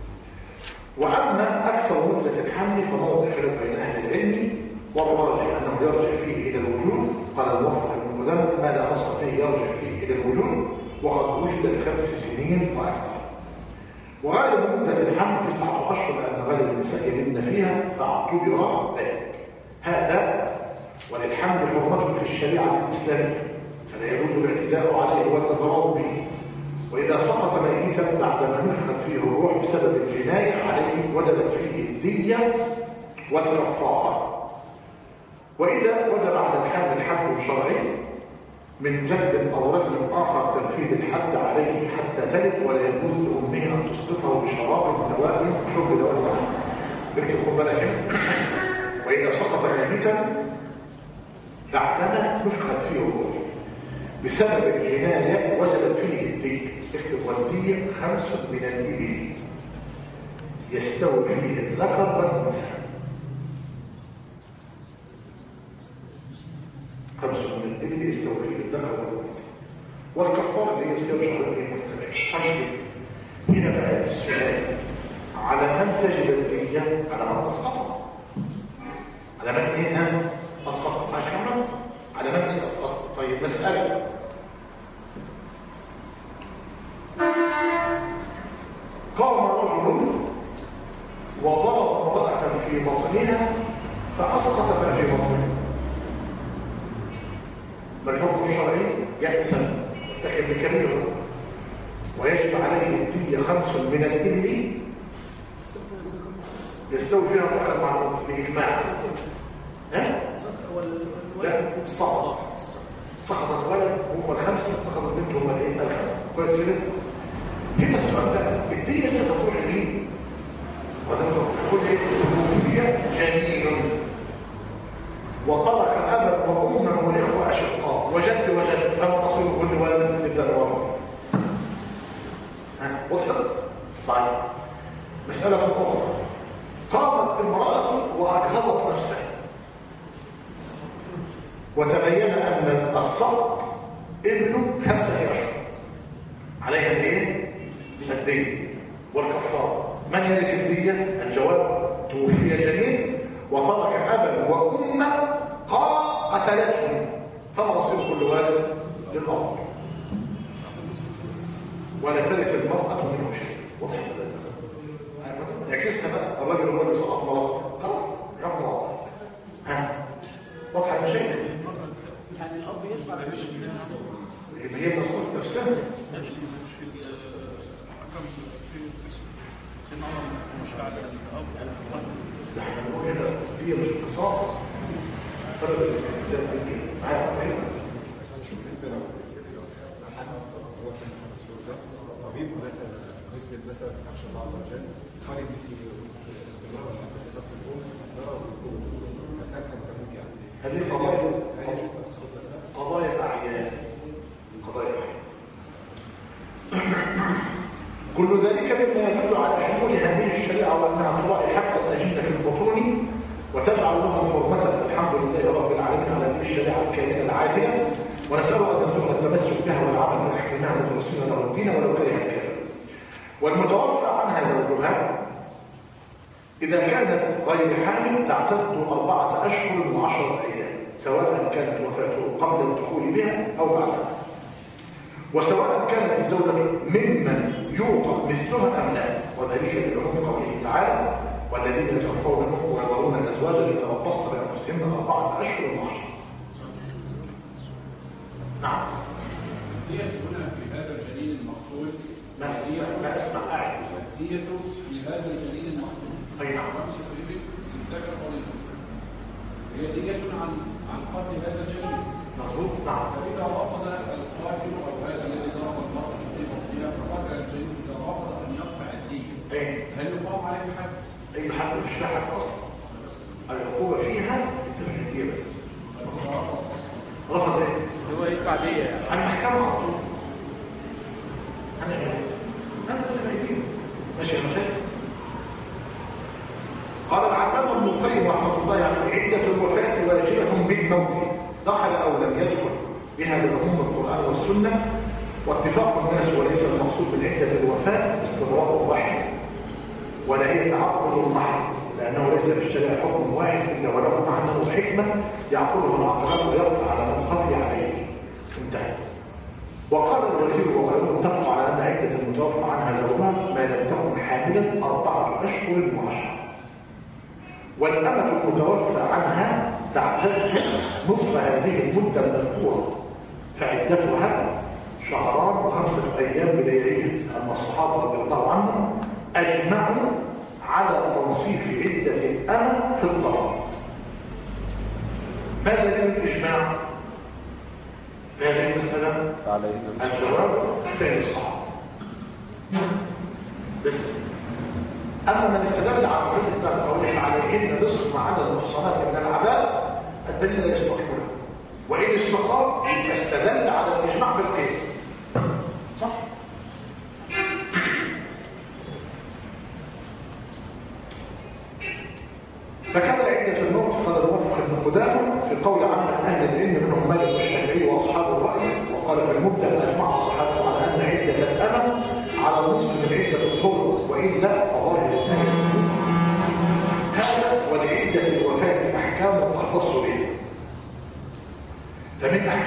وأما أكثر مدة الحمل فموضع خلاف بين أهل العلم، والراجح أنه يرجع فيه إلى الوجود. قال الموفق بن قدامة: ما لا نص فيه يرجع فيه إلى الوجود، وقد وجد لخمس سنين وأكثر. وغالب مدة الحمل تسعة أشهر لأن غالب النساء يلدن فيها فاعتبر ذلك. هذا وللحمل حرمته في الشريعة الإسلامية، فلا يجوز الاعتداء عليه والإضرار به. وإذا سقط ميتا بعدما نفخت فيه الروح بسبب الجناية عليه وجبت فيه الدية والكفارة. وإذا وجب على الحامل حد شرعي من جد أو رجل آخر تنفيذ الحد عليه حتى تلد، ولا يجوز لأمه أن تسقطه بشراب دواء وشرب دواء. اكتب خد بالك هنا. وإذا سقط ميتا بعدما نفخت فيه الروح بسبب الجناية وجبت فيه الدية. اكتب: والدية خمس من الإبل يستوي فيه الذكر والأنثى. خمس من الإبل يستوي فيه الذكر والأنثى. والكفارة اللي هي صيام شهرين متتابعين. طيب هنا بقى السؤال: على من تجب الدية الدية على من أسقطها. على من إيه هذا؟ أسقطها. ماشي كاملة؟ على من إيه أسقطها؟ طيب مسألة. قام رجل وضرب امرأة في بطنها فأسقط ما في بطنها. ما الحكم الشرعي؟ يأسم مرتكب بكبيرة ويجب عليه الدية خمس من الإبل يستوي فيها الأخر مع النص بإجماع. ها؟ لا الصعب سقطت ولد هم الخمسة، سقطت بنت هم الايه؟ الخمسة. كويس كده؟ هنا السؤال ده الدية ستروح لمين؟ وتقول ايه؟ توفي جنين وترك أبا وأما وإخوة أشقاء وجد وجد فما نصيب كل وارث للدار الوارث. ها وصلت؟ طيب مسألة أخرى. قامت امرأة وأجهضت نفسها وتبين أن السقط ابن خمسة أشهر عليها الايه؟ الدية والكفارة. من يرث الدية؟ الجواب توفي جنين وترك أبا وأما قتلتهم فما نصيب كل وارث للأب ولا ترث المرأة منه شيء. واضح يعكسها بقى الراجل هو اللي سقط مراته خلاص يحكم واضح. ها واضحه المشاكل يعني الاب يدفع يبقى هي مسؤولة نفسها. مش في الحكم في نظام مش بعد الاب ده احنا بنقول هنا دي مش قصاص فرق ده الدين معايا بالنسبه له طبيب مثلا نسبه مثلا خشيه الله عز وجل خالد في استمرار الحقيقه الام ضرر فتنكن تموت يعني هذه قضايا قضايا اعيان قضايا اعيان. كل ذلك مما يدل على شمول هذه الشريعه وانها تراعي حق الاجنه في البطون وتجعل لهم حرمه. فالحمد لله رب العالمين على هذه الشريعه الكامله العادله ونساله ان يرزقنا التمسك بها والعمل باحكامها مخلصين له الدين ولو كره الكافر. والمتوفى عنها زوجها إذا كانت غير حامل تعتد أربعة أشهر وعشرة أيام سواء كانت وفاته قبل الدخول بها أو بعدها، وسواء كانت الزوجة ممن يوطأ مثلها أم لا، وذلك لعموم قوله تعالى والذين يتوفون منكم ويذرون الأزواج يتربصن بأنفسهن أربعة أشهر وعشرة. نعم. هي هنا في هذا الجنين المقتول ما ما أسمع أعد. هي في هذا الجنين المقتول. أي نعم. خمسة إبل ذكر قليلا. هي دية عن عن قتل هذا الجنين. مظبوط. نعم. فإذا رفض القاتل أو هذا الذي ضرب المرأة في بطنها فقتل الجنين إذا رفض أن يدفع الدية. أي. هل يقام عليه حد؟ أي حد مش فيها حد أصلا. العقوبة فيها التفريطية بس. رفض إيه؟ هو يدفع دية يعني. عن المحكمة على طول. أنا جاهز. أنا اللي بايدين. ماشي يا مشايخ. قال العلامة ابن القيم رحمة الله عليه عدة الوفاة واجبة بالموت دخل أو لم يدخل بها بالعموم القرآن والسنة واتفاق الناس، وليس المقصود من عدة الوفاة استمرار الرحم ولا هي تعقد المحض، لأنه ليس في الشريعة حكم واحد إلا وله معنى حكمة يعقده العقلاء ويرفع على من خفي عليه. انتهى. وقال الوزير وغيره اتفقوا على أن عدة المتوفى عنها زوجها ما لم تكن حاملا أربعة أشهر وعشرة، والأمة المتوفى عنها تعتد نصف هذه المدة المذكورة فعدتها شهران وخمسة أيام بلياليه. أما الصحابة رضي الله عنهم أجمعوا على تنصيف عدة الأمة في الطلاق. ماذا دليل الإجماع؟ هذه المسألة الجواب فعل الصحابة. أما من استدل على وجود الله قوله عليهن نصف ما على المحصنات من العذاب الدليل لا يستقيم، وإن استقام استدل على الإجماع بالقياس. صح؟ فكذا عدة الموت قال الموفق ابن قدامة في قول عامة أهل العلم منهم مالك والشافعي وأصحاب الرأي، وقال في المبدأ أجمع الصحابة على أن عدة الأمل على النصف من عدة الحر، وإلا فظاهر الثاني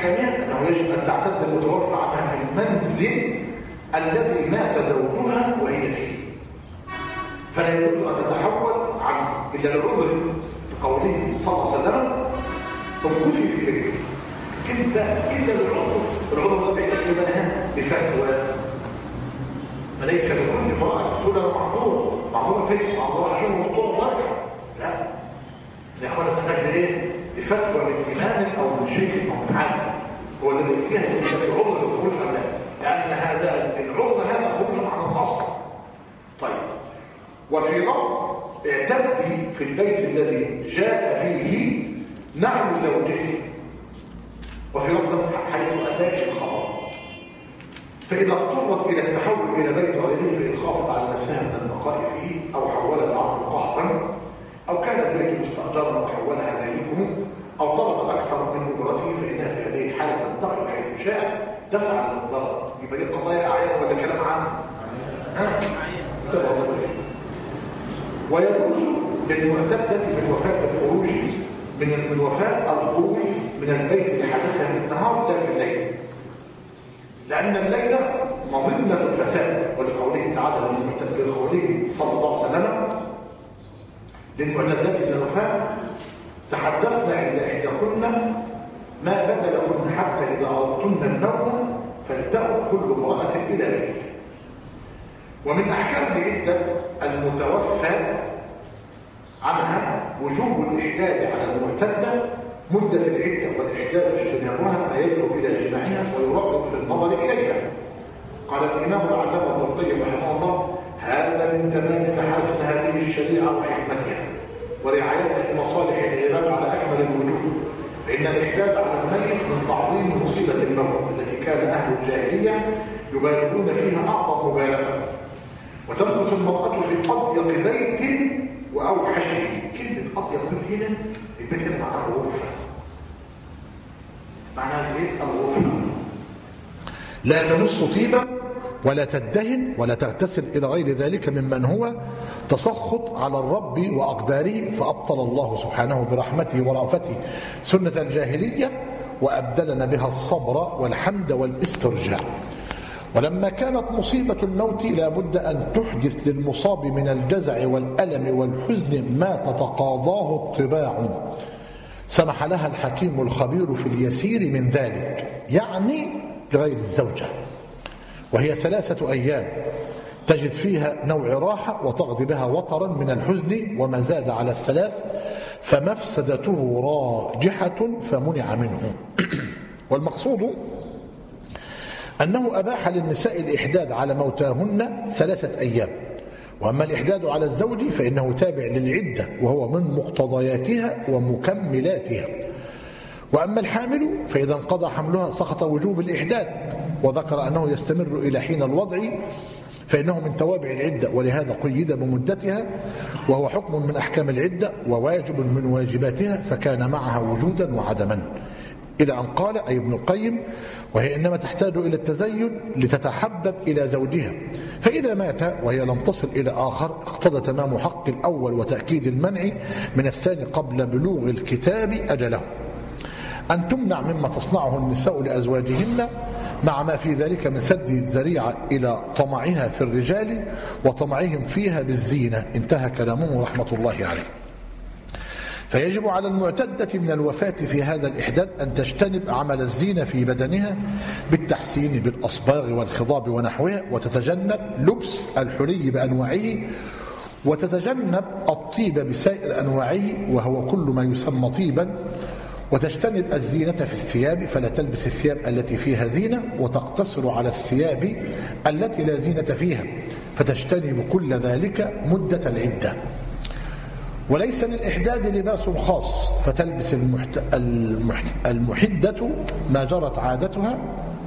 أحكامها أنه يجب أن تعتد المتوفى عنها في المنزل الذي مات زوجها وهي فيه، فلا يجوز أن تتحول عنه إلا للعذر، بقوله صلى الله عليه وسلم امكثي في بيتك، كلمة إلا للعذر. العذر ده بيحتاج لها بفتوى، فليس لكل امرأة تقول أنا معذور معذور فين؟ معذور عشان مضطر وارجع، لا، الإخوان تحتاج لإيه؟ بفتوى من إمام أو من شيخ أو من عالم هو الذي يأتيها العذر للخروج عن ذلك، لأن هذا العذر هذا خروج عن النص. طيب، وفي لفظ اعتدي في البيت الذي جاء فيه نعم زوجه، وفي لفظ حيث أتاك الخبر، فإذا اضطرت إلى التحول إلى بيت غيره فإن خافت على نفسها من البقاء فيه أو حولت عنه قهرا أو كان البيت مستأجرا وحولها مالكه أو طلب أكثر من أجرته فإنها في هذه الحالة تنتقل حيث شاء دفعا للضرر. يبقى دي قضايا أعيان ولا كلام عام؟ ها؟ ويجوز للمعتدة من وفاة الخروج من من وفاة الخروج من البيت لحاجتها في النهار لا في الليل، لأن الليل مظنة الفساد، ولقوله تعالى لقوله صلى الله عليه وسلم للمعتدات من الوفاة تحدثنا عند إحداكن ما بدا لكن حتى إذا أردتن النوم فلتأت كل امرأة إلى بيتها. ومن أحكام العدة المتوفى عنها وجوب الإعداد على المعتدة مدة العدة، والإعداد اجتنابها ما يبلغ إلى جماعها ويرغب في النظر إليها. قال الإمام العلامة ابن القيم رحمه الله هذا من تمام محاسن هذه الشريعة وحكمتها ورعايتها لمصالح العباد على أكمل الوجوه، فإن الإعداد على الميت من تعظيم مصيبة الموت التي كان أهل الجاهلية يبالغون فيها أعظم مبالغة، وتمكث المرأة في أضيق بيت وأوحشه. كلمة أضيق بيت هنا البيت هنا معناها الغرفة، معناها إيه؟ الغرفة لا تمس طيبا ولا تدهن ولا تغتسل إلى غير ذلك ممن هو تسخط على الرب وأقداره، فأبطل الله سبحانه برحمته ورأفته سنة الجاهلية وأبدلنا بها الصبر والحمد والاسترجاع. ولما كانت مصيبة الموت لا بد أن تحدث للمصاب من الجزع والألم والحزن ما تتقاضاه الطباع، سمح لها الحكيم الخبير في اليسير من ذلك، يعني لغير الزوجة، وهي ثلاثة أيام تجد فيها نوع راحة وتقضي بها وطرا من الحزن، وما زاد على الثلاث فمفسدته راجحة فمنع منه. والمقصود أنه أباح للنساء الإحداد على موتاهن ثلاثة أيام، وأما الإحداد على الزوج فإنه تابع للعدة وهو من مقتضياتها ومكملاتها. وأما الحامل فإذا انقضى حملها سقط وجوب الإحداد، وذكر أنه يستمر إلى حين الوضع فإنه من توابع العدة، ولهذا قيد بمدتها، وهو حكم من أحكام العدة وواجب من واجباتها، فكان معها وجودا وعدما، إلى أن قال أي ابن القيم وهي إنما تحتاج إلى التزين لتتحبب إلى زوجها، فإذا مات وهي لم تصل إلى آخر اقتضى تمام حق الأول وتأكيد المنع من الثاني قبل بلوغ الكتاب أجله. أن تمنع مما تصنعه النساء لأزواجهن مع ما في ذلك من سد الذريعة إلى طمعها في الرجال وطمعهم فيها بالزينة. انتهى كلامه رحمة الله عليه. فيجب على المعتدة من الوفاة في هذا الإحداد أن تجتنب عمل الزينة في بدنها بالتحسين بالأصباغ والخضاب ونحوها، وتتجنب لبس الحلي بأنواعه، وتتجنب الطيب بسائر أنواعه وهو كل ما يسمى طيبا، وتجتنب الزينة في الثياب فلا تلبس الثياب التي فيها زينة، وتقتصر على الثياب التي لا زينة فيها، فتجتنب كل ذلك مدة العدة. وليس للإحداد لباس خاص، فتلبس المحت... المحت... المحدة ما جرت عادتها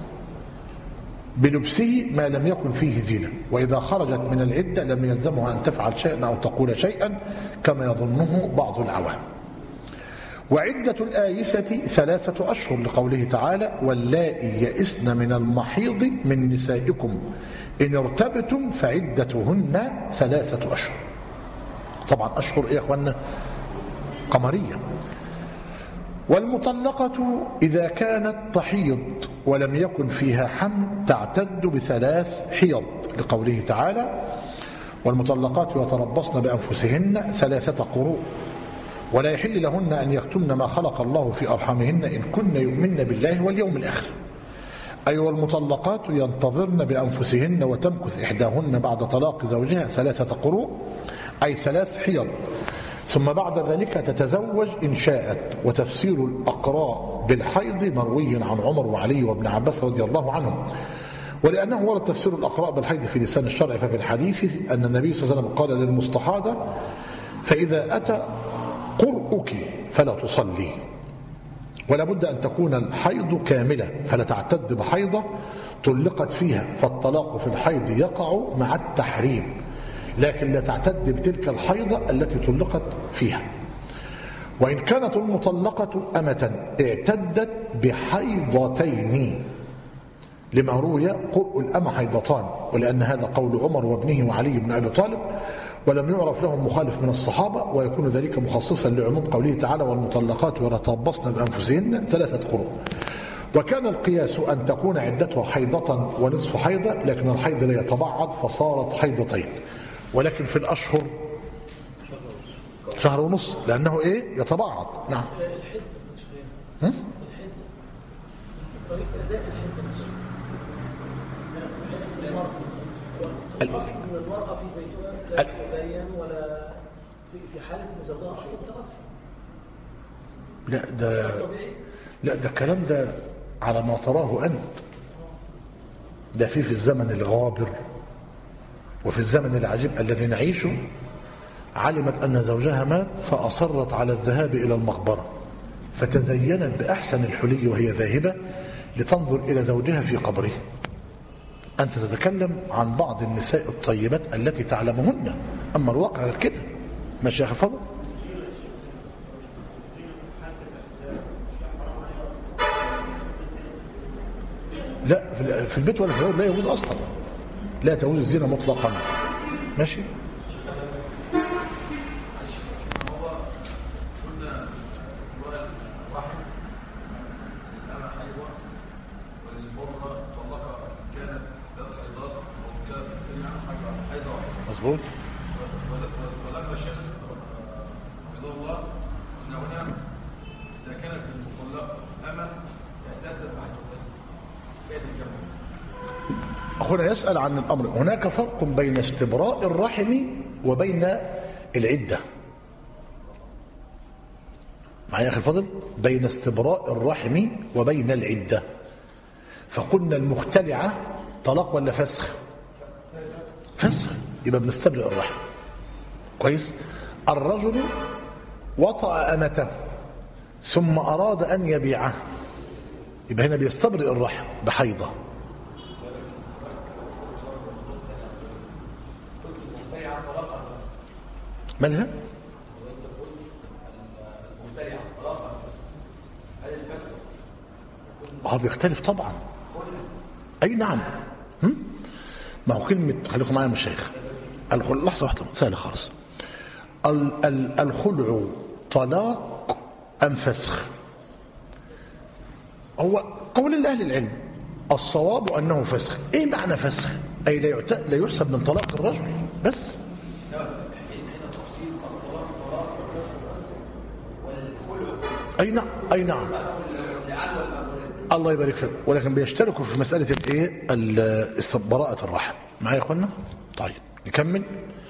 بلبسه ما لم يكن فيه زينة، وإذا خرجت من العدة لم يلزمها أن تفعل شيئا أو تقول شيئا كما يظنه بعض العوام. وعدة الآيسة ثلاثة أشهر لقوله تعالى واللائي يئسن من المحيض من نسائكم إن ارتبتم فعدتهن ثلاثة أشهر. طبعا أشهر إيه يا أخوانا؟ قمرية. والمطلقة إذا كانت تحيض ولم يكن فيها حمل تعتد بثلاث حيض لقوله تعالى والمطلقات يتربصن بأنفسهن ثلاثة قروء ولا يحل لهن أن يكتمن ما خلق الله في أرحامهن إن كن يؤمن بالله واليوم الآخر. أي والمطلقات ينتظرن بأنفسهن وتمكث إحداهن بعد طلاق زوجها ثلاثة قروء أي ثلاث حيض ثم بعد ذلك تتزوج إن شاءت. وتفسير الأقراء بالحيض مروي عن عمر وعلي وابن عباس رضي الله عنهم. ولأنه ورد تفسير الأقراء بالحيض في لسان الشرع ففي الحديث أن النبي صلى الله عليه وسلم قال للمستحاضة فإذا أتى قرؤك فلا تصلي ولا بد أن تكون الحيض كاملة فلا تعتد بحيضة طلقت فيها فالطلاق في الحيض يقع مع التحريم لكن لا تعتد بتلك الحيضة التي طلقت فيها. وإن كانت المطلقة أمة اعتدت بحيضتين لما روي قرء الأمة حيضتان ولأن هذا قول عمر وابنه وعلي بن أبي طالب ولم يعرف لهم مخالف من الصحابة ويكون ذلك مخصصا لعموم قوله تعالى والمطلقات يتربصن بأنفسهن ثلاثة قروء. وكان القياس أن تكون عدتها حيضة ونصف حيضة لكن الحيض لا يتبعض فصارت حيضتين ولكن في الأشهر شهر ونص لأنه إيه يتبعض. نعم هم؟ طريقة أداء الحد نفسه القصد من المرأة في بيتها لا تزين ولا في حالة مزوجها أصلا توفى. لا ده لا ده الكلام ده على ما تراه أنت ده في في الزمن الغابر وفي الزمن العجيب الذي نعيشه علمت أن زوجها مات فأصرت على الذهاب إلى المقبرة فتزينت بأحسن الحلي وهي ذاهبة لتنظر إلى زوجها في قبره. أنت تتكلم عن بعض النساء الطيبات التي تعلمهن أما الواقع غير كده. ماشي يا أخي فضل؟ لا في البيت ولا في الغير لا يجوز أصلا لا تجوز الزنا مطلقا. ماشي مظبوط. وذكر الشيخ حفظه الله ان هنا اذا كانت المطلقه اما اعتدت بعد كانت الجمع. أخونا يسأل عن الأمر. هناك فرق بين استبراء الرحم وبين العدة. معايا يا أخي الفضل؟ بين استبراء الرحم وبين العدة. فقلنا المختلعة طلاق ولا فسخ؟ فسخ يبقى بنستبرئ الرحم. كويس. الرجل وطأ أمته ثم أراد أن يبيعه يبقى هنا بيستبرئ الرحم بحيضة. مالها؟ اه بيختلف طبعا. اي نعم. هم؟ ما هو كلمة خليكم معايا يا مشايخ. الخلع لحظة واحدة سهلة خالص. الخلع طلاق أم فسخ؟ هو قول لأهل العلم الصواب أنه فسخ. ايه معنى فسخ؟ أي لا لا يحسب من طلاق الرجل بس. أي نعم أي نعم الله يبارك فيك. ولكن بيشتركوا في مسألة الايه براءة الرحم. معايا يا اخوانا؟ طيب نكمل.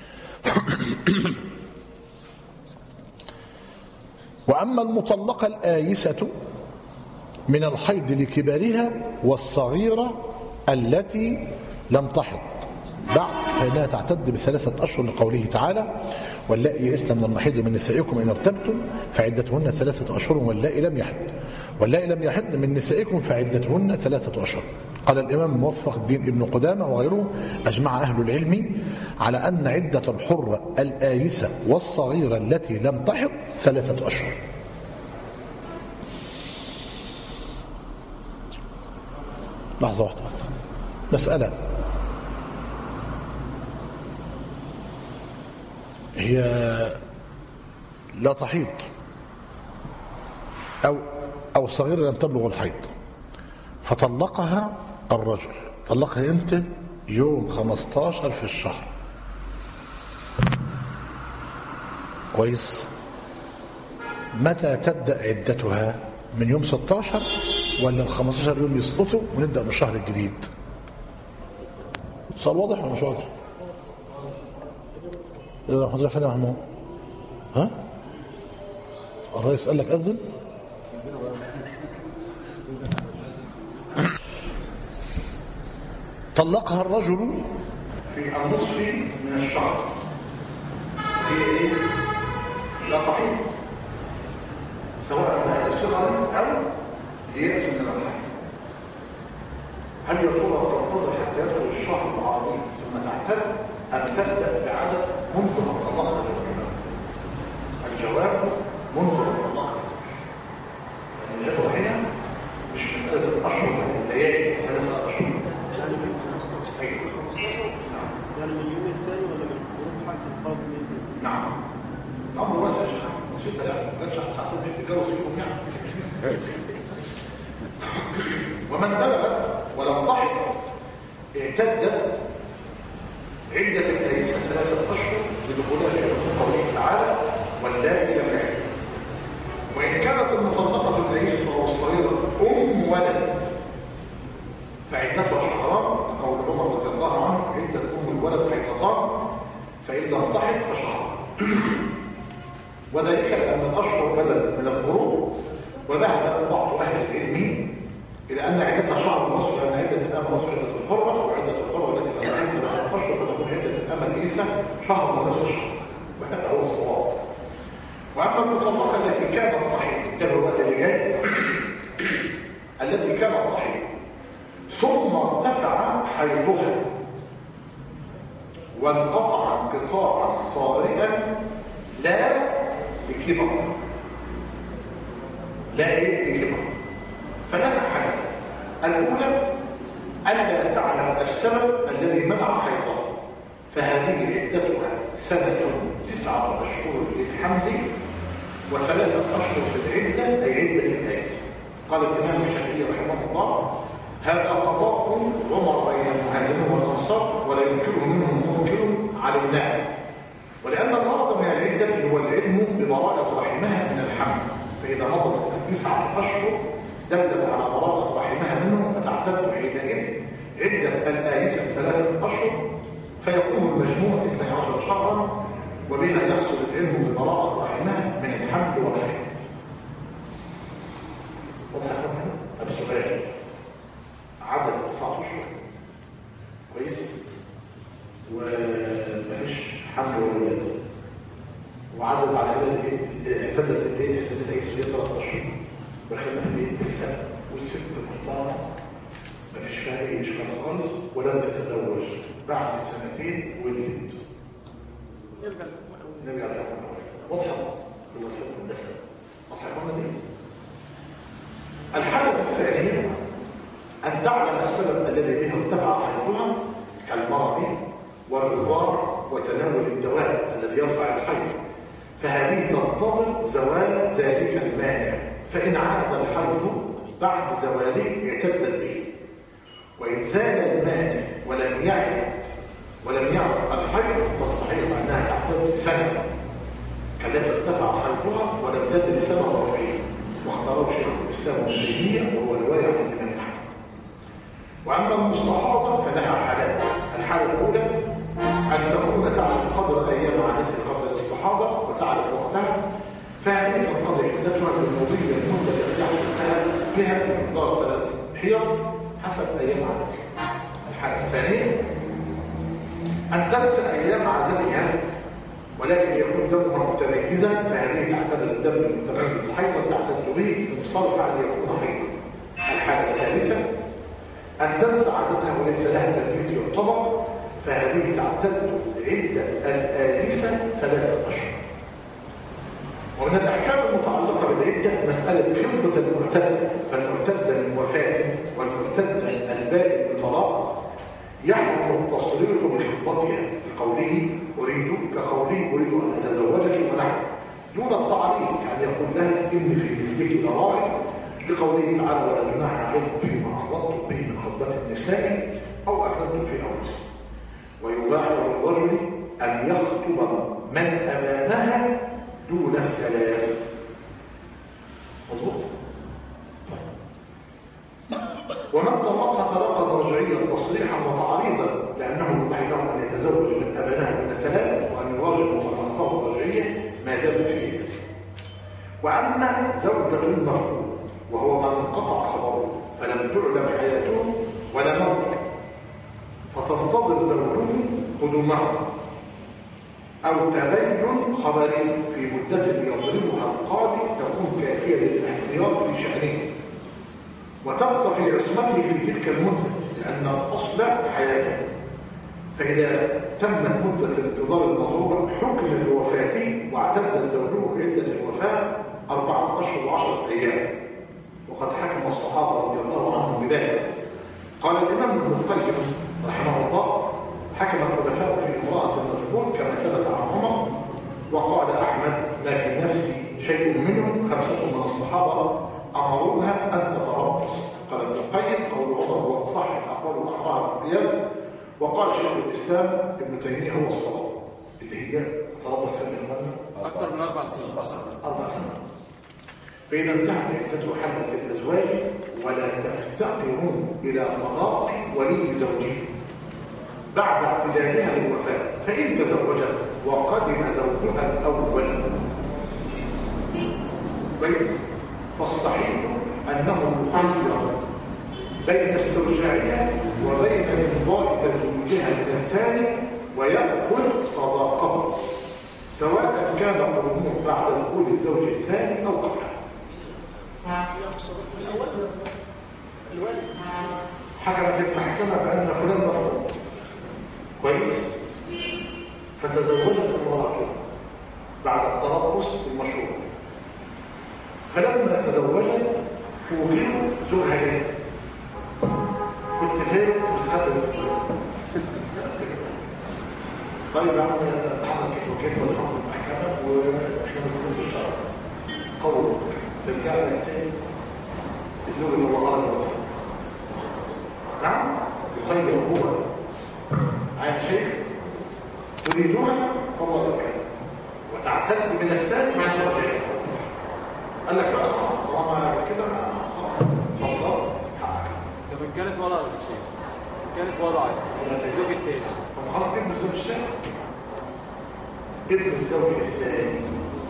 وأما المطلقة الآيسة من الحيض لكبارها والصغيرة التي لم تحض بعد فإنها تعتد بثلاثة أشهر لقوله تعالى واللائي يئسن من المحيض من نسائكم إن ارتبتم فعدتهن ثلاثة أشهر واللائي لم يحض واللائي لم يحض من نسائكم فعدتهن ثلاثة أشهر. قال الإمام موفق الدين ابن قدامة وغيره أجمع أهل العلم على أن عدة الحرة الآيسة والصغيرة التي لم تحض ثلاثة أشهر. لحظة واحدة مسألة هي لا تحيض أو أو صغيرة لم تبلغ الحيض، فطلقها الرجل. طلقها امتى؟ يوم خمستاشر في الشهر. كويس. متى تبدأ عدتها؟ من يوم ستاشر ولا ال خمستاشر يوم يسقطوا ونبدأ من الشهر الجديد؟ صار واضح ولا مش واضح؟ إذا حضرتك فين يا محمود؟ ها؟ الرئيس قال لك أذن؟ طلقها الرجل في النصف من الشهر. هي ايه؟ لا تحيض، سواء بعد صغر او يأس من الحيض. هل يا ترى تنتظر حتى يدخل الشهر العربي ثم تعتد ام تبدا بعدد منذ ان طلقها الرجل؟ الجواب منذ ان طلقها الزوج. يعني العبره هنا مش مساله الاشهر والليالي، ثلاثه اشهر. يعني من خمستاشر ايوه خمستاشر نعم. يعني من اليوم الثاني ولا من الغروب حتى القادم من نعم. الامر واسع يا شيخ، نسيت يعني ما كانش ساعتين مش تتجوز فيهم يعني. ومن بلغ ولم تحض اعتدت عدة الآيسة ثلاثة أشهر لدخولها في حكم قوله تعالى واللائي لم يحض. وإن كانت المطلقة الآيسة أو الصغيرة أم ولد فعدتها شهران، قول عمر رضي الله عنه عدة أم الولد حيضتان فإن لم تحض فشهر. وذلك لأن الأشهر بدل من القروء. وذهب بعض أهل العلم إلى أن عدتها شهر ونصف، لأن عدة الأمل نصف عدة الحرة، وعدة الحرة التي بلغت ثلاثة أشهر فتكون عدة الأمل عيسى شهر ونصف شهر، وهذا هو الصواب. وأما المطلقة التي كانت تحيض، انتبهوا بقى اللي جاي، التي كانت تحيض ثم ارتفع حيضها وانقطع انقطاعا طارئا لا بكبر، لا ايه بكبر، فلها حالتين. الاولى الا تعلم السبب الذي منع حيضها، فهذه عدتها سنه تسعه اشهر للحمل وثلاثه اشهر للعده، اي عده الآيسة. قال الامام الشافعي رحمه الله هذا قضاء عمر بين المهاجرين والانصار ولا ينكره منهم منكر علمناه. ولأن الغرض من العدة هو العلم ببراءة رحمها من الحمل، فإذا مضت التسعة أشهر دلت على براءة رحمها منه فتعتد حينئذ عدة الآيسة ثلاثة أشهر، فيكون المجموع اثني عشر شهرا، وبها يحصل العلم ببراءة رحمها من الحمل والحيض. واضح هذا السؤال؟ عدد تسعة أشهر كويس ومفيش حمل ولا ولادة، وعدد بعد كده ايه اعتدت الايه اعتدت الايس هي ثلاث اشهر دخلنا في ايه سنه، والست محترمه مفيش فيها اي اشكال خالص ولم تتزوج، بعد سنتين ولدت. نرجع نرجع للحكم واضحه هو الحكم النسب واضحه يا دي. الحاله الثانيه ان تعلم السبب الذي به ارتفع حيضها كالمرض والرضاع وتناول الدواء الذي يرفع الحيض، فهذه تنتظر زوال ذلك المانع، فإن عاد الحيض بعد زواله اعتدت به. وإن زال المانع ولم يعد ولم يعد الحيض فالصحيح أنها تعتد سنة كالتي ارتفع حيضها ولم تدري سبب رفعه، واختاره شيخ الإسلام ابن تيمية وهو رواية عن الإمام أحمد. وأما المستحاضة فلها حالات. الحالة الأولى أن تكون تعرف قدر أيام عادتها قبل الاستحاضة وتعرف وقتها، فهذه تنقضي عدتها بالمضي المدة التي يحصل لها بها مقدار ثلاث حيض حسب أيام عادتها. الحالة الثانية أن تنسى أيام عادتها ولكن يكون دمها متميزا، فهذه تعتبر الدم المتميز حيضا تعتد به إن صلح أن يكون حيضا. الحالة الثالثة أن تنسى عادتها وليس لها تمييز يعتبر، فهذه تعتد عدة الآيسة ثلاثة أشهر. ومن الأحكام المتعلقة بالعدة مسألة خطبة المعتدة، فالمعتدة من وفاة والمعتدة البائن بطلاق يحرم التصريح بخطبتها لقوله أريد كقوله أريد أن أتزوجك ونحن، دون التعريض، يعني يقول لها إن في مثلك لراغب، لقوله تعالى ولا جناح عليكم فيما عرضتم به من خطبة النساء أو أكلتم في أنفسكم. ويباح للرجل أن يخطب من أبانها دون الثلاث. مظبوط؟ ومن طلقها طلاقا رجعيا تصريحا وتعريضا لأنه يباح له أن يتزوج من أبانها دون ثلاث، وأن الراجل طلقته رجعيا ما دام في عدته. وأما زوجة المفقود وهو من انقطع خبره فلم تعلم حياته ولا موته، فتنتظر زوجه قدومه أو تبين خبره في مدة يضربها القاضي تكون كافية للاحتياط في شأنه، وتبقى في عصمته في تلك المدة لأن الأصل حياته. فإذا تمت مدة الانتظار المطلوبة حكم بوفاته واعتد زوجه عدة الوفاة أربعة أشهر وعشرة أيام، وقد حكم الصحابة رضي الله عنهم بذلك. قال الإمام ابن القيم رحمه الله حكم الخلفاء في امرأة المفقود كما ثبت عن عمر. وقال أحمد لا في نفسي شيء منهم، خمسة من الصحابة أمروها أن تتربص. قال ابن القيم قول عمر هو أصح الأقوال وأحراها بالقياس. وقال شيخ الإسلام ابن تيمية هو الصواب، اللي هي تتربص في الإخوان أكثر من أربع سنين. أربع سنوات. فإذا انتهت عدته حملة الأزواج ولا تفتقرون إلى قضاء ولي زوجه بعد اعتدادها للوفاة، فإن تزوجت وقدم زوجها الأول كويس فالصحيح أنه يخير بين استرجاعها وبين إمضاء تزويجها من الثاني ويأخذ صداقه، سواء كان قدومه بعد دخول الزوج الثاني أو قبله. حكمت المحكمة بأن فلان مفقود كويس، فتزوجت امرأته بعد التربص بالمشروع، فلما تزوجت فوجئوا زوجها جاي. كنت فين؟ مستخبي طيب يا عم حصل كده وكده والحكم المحكمة واحنا بنقول بالشرع قول ترجع لك تاني اللغة الله الوطن. نعم يخير هو عين شيخ تريدها فالله يفعل وتعتد من الثاني ما ترجع. قال لك لا خلاص طالما كده فضل حقك. طب ان كانت وضعت شيء كانت وضعت الزوج الثاني طب خلاص ابن الزوج الثاني ابن الزوج الثاني.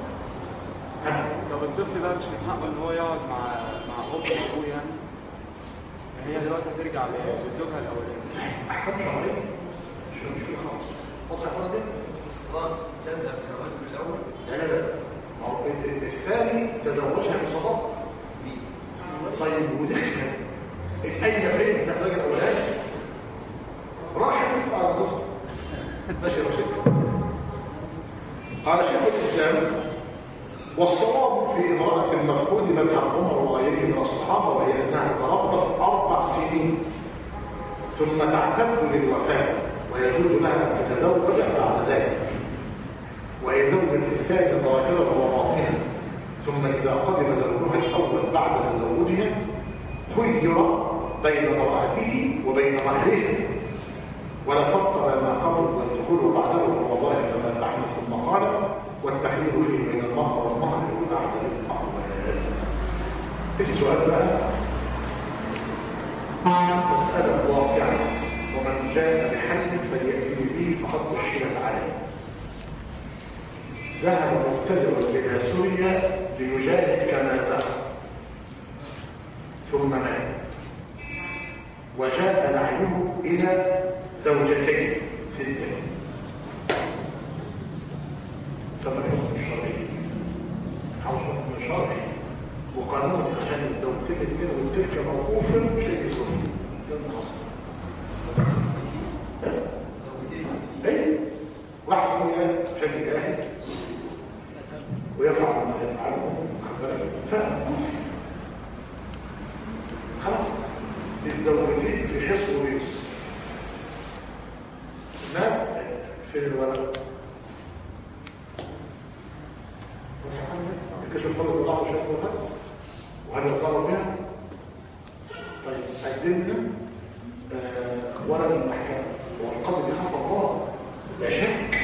طب الطفل بقى مش من حقه ان هو يقعد مع مع ام ابوه يعني؟ هي دلوقتي هترجع لزوجها الاولاني. احكام شرعيه مش مشكله خالص. واضح يا اخوانا دي؟ الصداق يذهب الى الرجل الاول؟ لا لا لا ما هو الثاني تزوجها بصداق. طيب وذكر الاين فين بتاعت الراجل الاولاني؟ راحت تدفع على زوجها. ماشي يا شيخ. قال شيخ الاسلام والصواب في امرأة المفقود مذهب عمر وغيره من الصحابة وهي أنها تتربص أربع سنين ثم تعتد للوفاة ويجوز لها أن تتزوج بعد ذلك، وهي زوجة الثاني ظاهرا وباطنا. ثم إذا قدم زوجها الأول بعد تزوجها خير بين امرأته وبين مهره، ولا فرق بين ما قبل والدخول وبعده وهو ظاهر كما نحن ثم قال والتخيير فيه بين المرأة والمهر بعد الأقوال. السؤال بقى مسألة واقعة، ومن جاء بحل فليأتي به فقد أشكلت عليه. ذهب مبتدئ إلى سوريا ليجاهد كما زعم ثم مات، وجاء نعيه إلى زوجتين ستين. طبعا الحكم الشرعي عاوز حكم شرعي وقانون عشان الزوجتين التين والتركه موقوفه شيء يسوي ده حصل. ايه واحد منها شكل جاهد ويفعل ما يفعله فموت. خلاص الزوجتين في حصن ويوس مات في الولد الكشف خلص الله وشاف وفات وهل يضطر بها؟ طيب قدمنا آه ولا المحكمة والقاضي بيخاف الله لا شك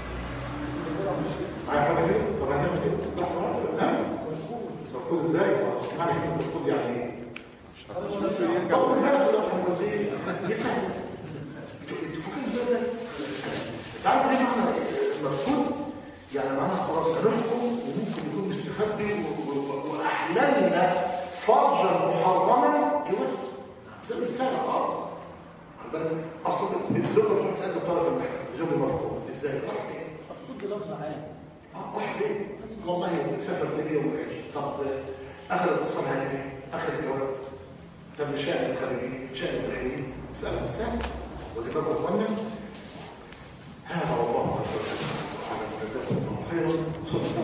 معايا حاجة كده؟ طب هنعمل ايه؟ لحظة واحدة نعم؟ تركض ازاي؟ اسمعني كده تركض يعني ايه؟ طب ما هذا ده محمد زي يسهل انتوا فاكرين ده ازاي؟ تعرف ليه معنى مرفوض؟ يعني معناها خلاص هنحكم وممكن يكون مستخبي واحللنا فرجا محرما لوقت زي السهل خالص اصلا الزوجه مش بتأدي طلب المحكمه الزوج المرفوض ازاي؟ راح فين؟ مفقود لفظ عام اه راح فين؟ والله سافر ليبيا وعيش طب اخذ اتصال هاتفي اخذ جواب طب شأن الخارجي شأن الداخلي سأل السهل ودي بقى اخوانا هذا والله خيرا